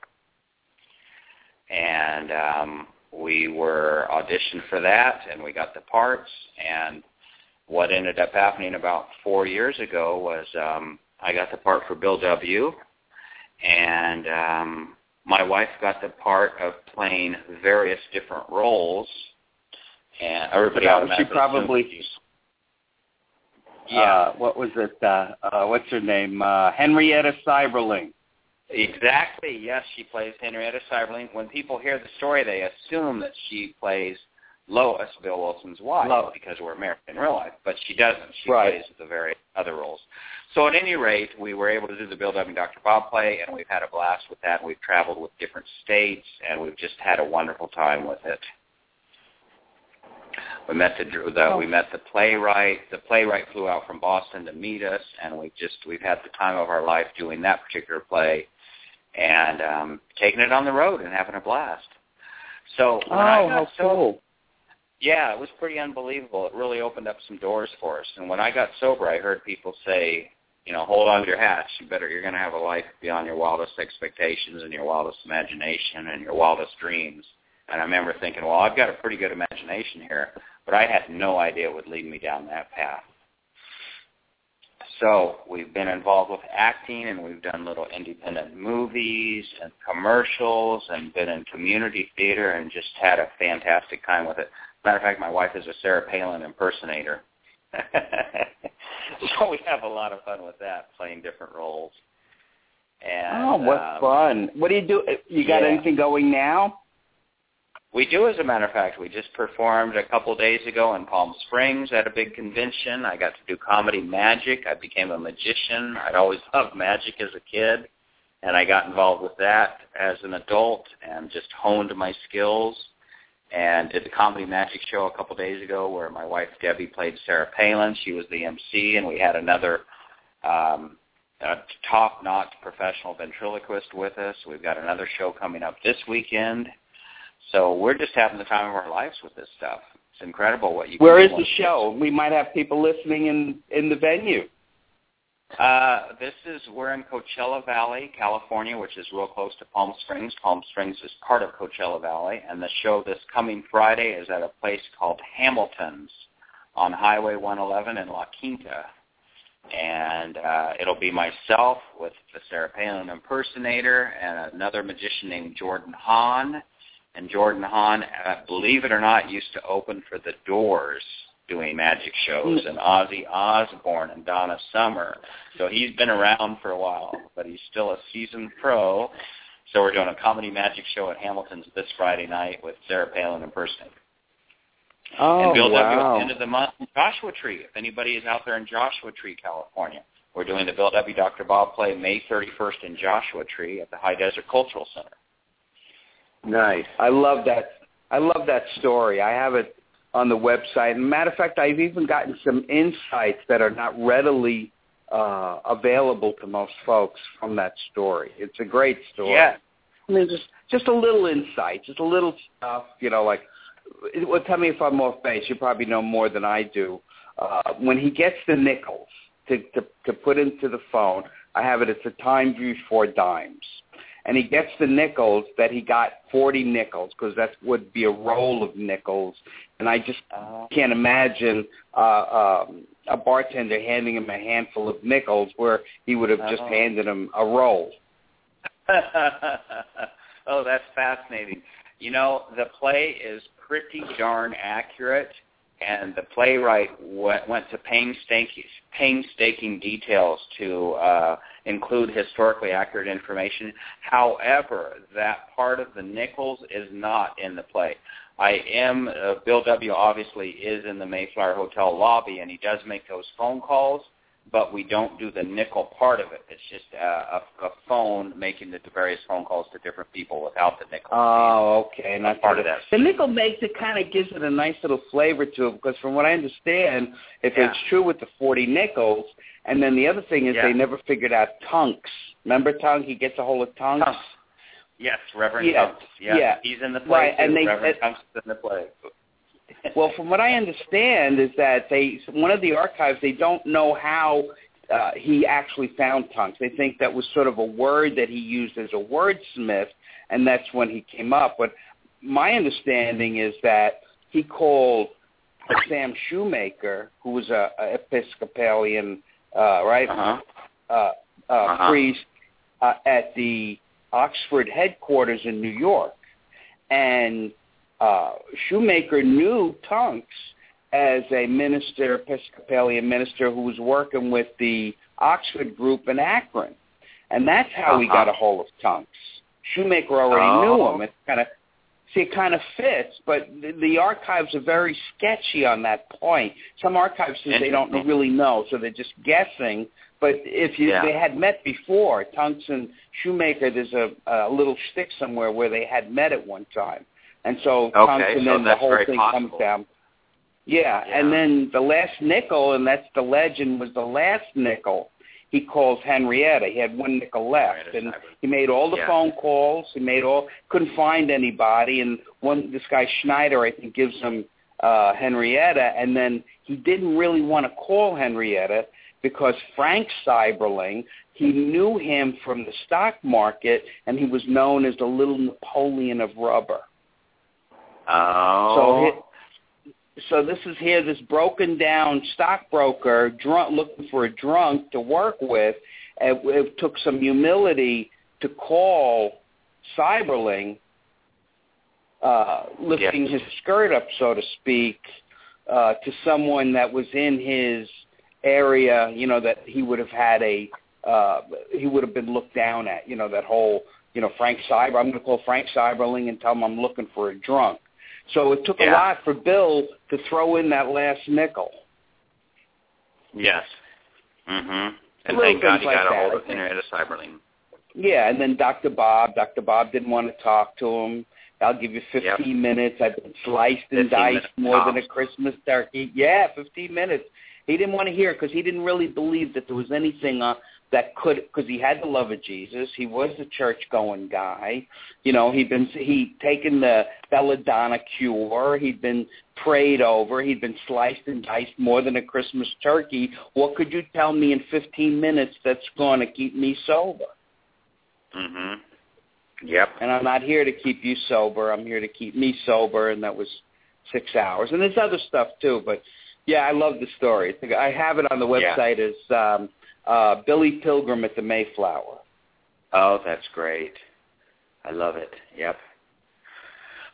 And um, we were auditioned for that, and we got the parts. And what ended up happening about four years ago was um, I got the part for Bill W., and um, my wife got the part of playing various different roles. And everybody uh, she probably, assumed, yeah. Uh, what was it? Uh, uh, what's her name? Uh, Henrietta Seiberling. Exactly. Yes, she plays Henrietta Seiberling. When people hear the story, they assume that she plays Lois, Bill Wilson's wife, Lois. because we're married in real life, but she doesn't. She right. plays the very other roles. So at any rate, we were able to do the Bill W. and Doctor Bob play, and we've had a blast with that. We've traveled with different states, and we've just had a wonderful time with it. We met the, the oh. we met the playwright. The playwright flew out from Boston to meet us, and we just we've had the time of our life doing that particular play, and um, taking it on the road and having a blast. So when oh, I got how so, cool! Yeah, it was pretty unbelievable. It really opened up some doors for us. And when I got sober, I heard people say, you know, hold on to your hats. You better, you're going to have a life beyond your wildest expectations and your wildest imagination and your wildest dreams. And I remember thinking, well, I've got a pretty good imagination here, but I had no idea it would lead me down that path. So we've been involved with acting, and we've done little independent movies and commercials and been in community theater and just had a fantastic time with it. Matter of fact, my wife is a Sarah Palin impersonator. So we have a lot of fun with that, playing different roles. And, oh, what um, fun. What do you do? You got yeah. anything going now? We do, as a matter of fact. We just performed a couple days ago in Palm Springs at a big convention. I got to do comedy magic. I became a magician. I'd always loved magic as a kid, and I got involved with that as an adult and just honed my skills. And did the comedy magic show a couple days ago where my wife Debbie played Sarah Palin. She was the M C, and we had another um, a top-notch professional ventriloquist with us. We've got another show coming up this weekend. So we're just having the time of our lives with this stuff. It's incredible what you can Where do. is the show? We might have people listening in, in the venue. Uh, this is, we're in Coachella Valley, California, which is real close to Palm Springs. Palm Springs is part of Coachella Valley, and the show this coming Friday is at a place called Hamilton's on Highway one eleven in La Quinta. And uh, it'll be myself with the Sarah Palin impersonator and another magician named Jordan Hahn, And Jordan Hahn, uh, believe it or not, used to open for The Doors doing magic shows, and Ozzy Osbourne and Donna Summer. So he's been around for a while, but he's still a seasoned pro. So we're doing a comedy magic show at Hamilton's this Friday night with Sarah Palin impersonating. Oh, and Bill wow. W. at the end of the month in Joshua Tree. If anybody is out there in Joshua Tree, California, we're doing the Bill W. Doctor Bob play May thirty-first in Joshua Tree at the High Desert Cultural Center. Nice. I love that. I love that story. I have it on the website. And matter of fact, I've even gotten some insights that are not readily uh, available to most folks from that story. It's a great story. Yeah. I mean, just just a little insight, just a little stuff. You know, like, well, tell me if I'm off base. You probably know more than I do. Uh, when he gets the nickels to, to to put into the phone, I have it. It's a time view for dimes. And he gets the nickels that he got forty nickels because that would be a roll of nickels. And I just uh, can't imagine uh, um, a bartender handing him a handful of nickels where he would have uh-huh. just handed him a roll. Oh, that's fascinating. You know, the play is pretty darn accurate, and the playwright went, went to painstaking, painstaking details to uh, include historically accurate information. However, that part of the nickels is not in the play. I am, uh, Bill W. obviously is in the Mayflower Hotel lobby, and he does make those phone calls, but we don't do the nickel part of it. It's just uh, a, a phone making the various phone calls to different people without the nickel. Oh, okay. Not part of that. The nickel makes it, kind of gives it a nice little flavor to it, because from what I understand, if yeah. it's true with the forty nickels, and then the other thing is yeah. they never figured out Tunks. Remember Tunk? He gets a hold of Tunks. Tunks. Yes, Reverend yeah. Tunks. Yeah. yeah, he's in the play right. too. And they, Reverend uh, Tunks is in the play. Well, from what I understand is that they, one of the archives, they don't know how uh, he actually found Tunks. They think that was sort of a word that he used as a wordsmith, and that's when he came up. But my understanding is that he called Sam Shoemaker, who was a, a Episcopalian, uh, right, uh-huh. uh, uh, uh-huh. priest uh, at the Oxford headquarters in New York, and uh, Shoemaker knew Tunks as a minister, Episcopalian minister, who was working with the Oxford group in Akron, and that's how uh-huh. we got a hold of Tunks. Shoemaker already oh. knew him. It kind of see, it kind of fits, but the, the archives are very sketchy on that point. Some archives say they don't really know, so they're just guessing. But if you, yeah. they had met before, Tunks and Shoemaker, there's a, a little shtick somewhere where they had met at one time. And so okay, Tunks and so then the whole thing possible. comes down. Yeah, yeah, and then the last nickel, and that's the legend, was the last nickel he calls Henrietta. He had one nickel left, Henrietta and Cyber. he made all the yeah. phone calls. He made all, couldn't find anybody, and one this guy Schneider, I think, gives him uh, Henrietta, and then he didn't really want to call Henrietta because Frank Cyberling, he knew him from the stock market, and he was known as the little Napoleon of rubber. Oh. So, he, so this is here, this broken down stockbroker drunk, looking for a drunk to work with. It, it took some humility to call Cyberling, uh, lifting yes. his skirt up, so to speak, uh, to someone that was in his area, you know, that he would have had a, uh, he would have been looked down at, you know, that whole, you know, Frank Cyber, I'm going to call Frank Cyberling and tell him I'm looking for a drunk. So it took yeah. a lot for Bill to throw in that last nickel. Yes. Mm-hmm. And Little thank God he like got a that, hold I of think. Henrietta Cyberling. Yeah, and then Doctor Bob. Doctor Bob didn't want to talk to him. I'll give you fifteen yep. minutes. I've been sliced and diced more tops. than a Christmas turkey. Yeah, fifteen minutes. He didn't want to hear it because he didn't really believe that there was anything uh, that could, because he had the love of Jesus. He was a church-going guy. You know, he'd been he'd taken the belladonna cure. He'd been prayed over. He'd been sliced and diced more than a Christmas turkey. What could you tell me in fifteen minutes that's going to keep me sober? Mm-hmm. Yep. And I'm not here to keep you sober. I'm here to keep me sober, and that was six hours. And there's other stuff, too, but, yeah, I love the story. I have it on the website yeah. as um, uh, Billy Pilgrim at the Mayflower. Oh, that's great. I love it. Yep.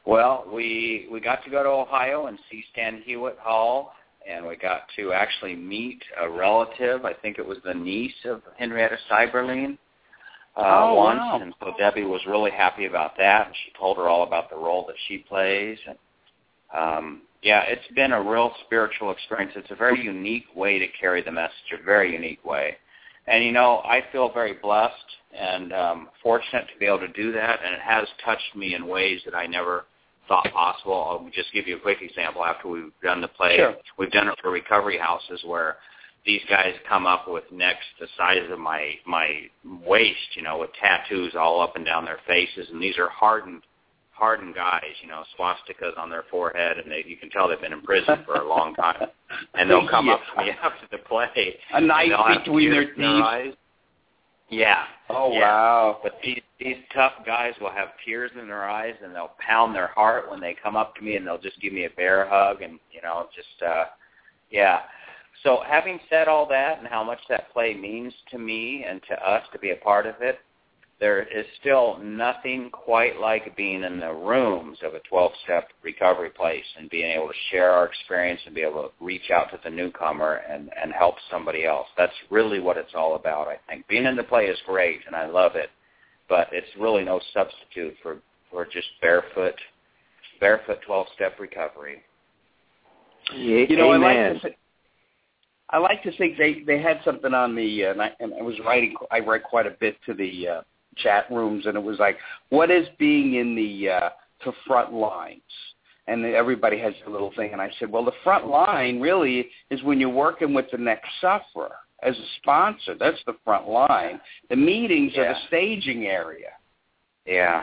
Well, we we got to go to Ohio and see Stan Hewitt Hall, and we got to actually meet a relative. I think it was the niece of Henrietta Seiberling uh, oh, once, wow. and so Debbie was really happy about that, and she told her all about the role that she plays. And, um, yeah, it's been a real spiritual experience. It's a very unique way to carry the message, a very unique way. And, you know, I feel very blessed and um, fortunate to be able to do that, and it has touched me in ways that I never thought possible. I'll just give you a quick example. After we've done the play, sure. we've done it for recovery houses where these guys come up with necks the size of my, my waist, you know, with tattoos all up and down their faces, and these are hardened hardened guys, you know, swastikas on their forehead, and they, you can tell they've been in prison for a long time. And they'll come yeah. up to me after the play. A knife between their teeth. Their eyes. Yeah. Oh, yeah. wow. But these, these tough guys will have tears in their eyes, and they'll pound their heart when they come up to me, and they'll just give me a bear hug, and, you know, just, uh, yeah. So having said all that and how much that play means to me and to us to be a part of it, there is still nothing quite like being in the rooms of a twelve-step recovery place and being able to share our experience and be able to reach out to the newcomer and, and help somebody else. That's really what it's all about, I think. Being in the play is great, and I love it, but it's really no substitute for, for just barefoot, barefoot twelve-step recovery. You know, Amen. I like to say, I like to think they, they had something on the, uh, and, I, and I was writing, I write quite a bit to the uh, chat rooms, and it was like, what is being in the uh, to front lines? And everybody has a little thing, and I said, well, the front line really is when you're working with the next sufferer as a sponsor. That's the front line. The meetings yeah. are the staging area. Yeah.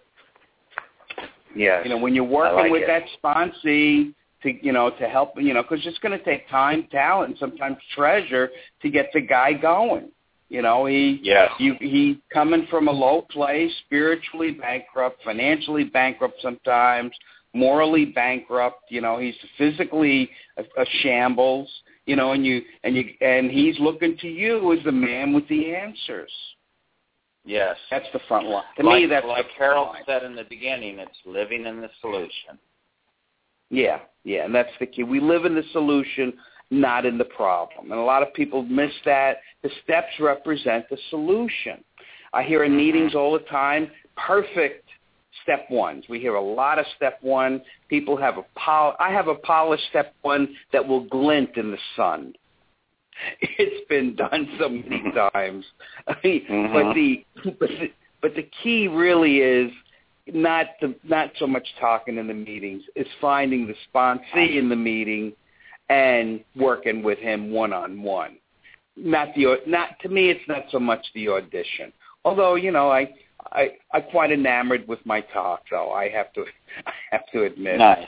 Yeah. You know, when you're working like with it. that sponsee to, you know, to help, you know, because it's going to take time, talent, and sometimes treasure to get the guy going. You know, he yes. you, he coming from a low place, spiritually bankrupt, financially bankrupt sometimes, morally bankrupt. You know, he's physically a, a shambles. You know, and you and you and he's looking to you as the man with the answers. Yes, that's the front line. To like, me, that's like the Harold line. said in the beginning. It's living in the solution. Yeah, yeah, and that's the key. We live in the solution, not in the problem. And a lot of people miss that. The steps represent the solution. I hear in meetings all the time, perfect step ones. We hear a lot of step one. People have a pol- I have a polished step one that will glint in the sun. It's been done so many times. I mean, mm-hmm. but the but the but the key really is not the, not so much talking in the meetings. It's finding the sponsee in the meeting and working with him one on one. Not the not to me. It's not so much the audition. Although you know, I I I'm quite enamored with my talk, though. I have to I have to admit. Nice.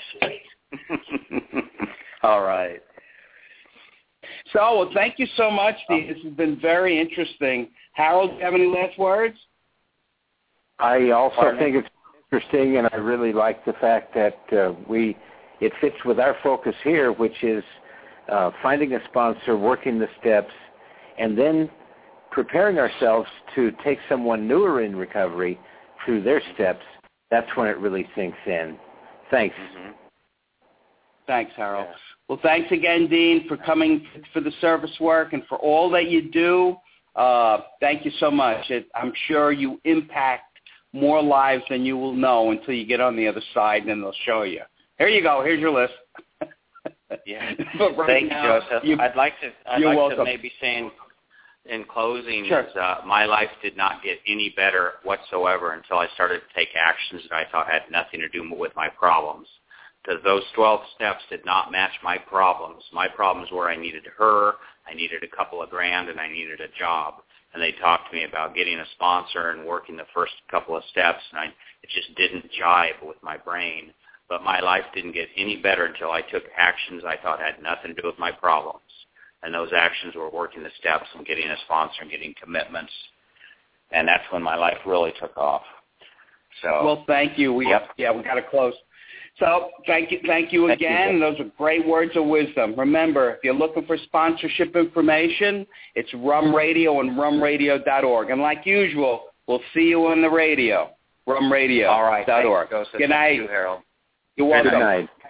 All right. So, well, thank you so much, Steve. This has been very interesting. Harold, do you have any last words? I also Pardon? think it's interesting, and I really like the fact that uh, we it fits with our focus here, which is uh, finding a sponsor, working the steps, and then preparing ourselves to take someone newer in recovery through their steps. That's when it really sinks in. Thanks. Mm-hmm. Thanks, Harold. Yeah. Well, thanks again, Dean, for coming for the service work and for all that you do. Uh, thank you so much. It, I'm sure you impact more lives than you will know until you get on the other side, and then they'll show you. Here you go. Here's your list. Yeah. But right Thank now, you, Joseph. You, I'd like to. I'd you're like welcome. to maybe say in, in closing, sure. is, uh, my life did not get any better whatsoever until I started to take actions that I thought had nothing to do with my problems. Because those twelve steps did not match my problems. My problems were I needed her, I needed a couple of grand, and I needed a job. And they talked to me about getting a sponsor and working the first couple of steps, and I, it just didn't jive with my brain. But my life didn't get any better until I took actions I thought had nothing to do with my problems. And those actions were working the steps and getting a sponsor and getting commitments. And that's when my life really took off. So, well, thank you. We yep. Yeah, we got to close. So thank you, thank you Thank again. you. Those are great words of wisdom. Remember, if you're looking for sponsorship information, it's Rum Radio and rum radio dot org. And like usual, we'll see you on the radio. rum radio All right. dot org. Thanks, Joseph. Good night. Thank you, Harold. You're welcome. Good night.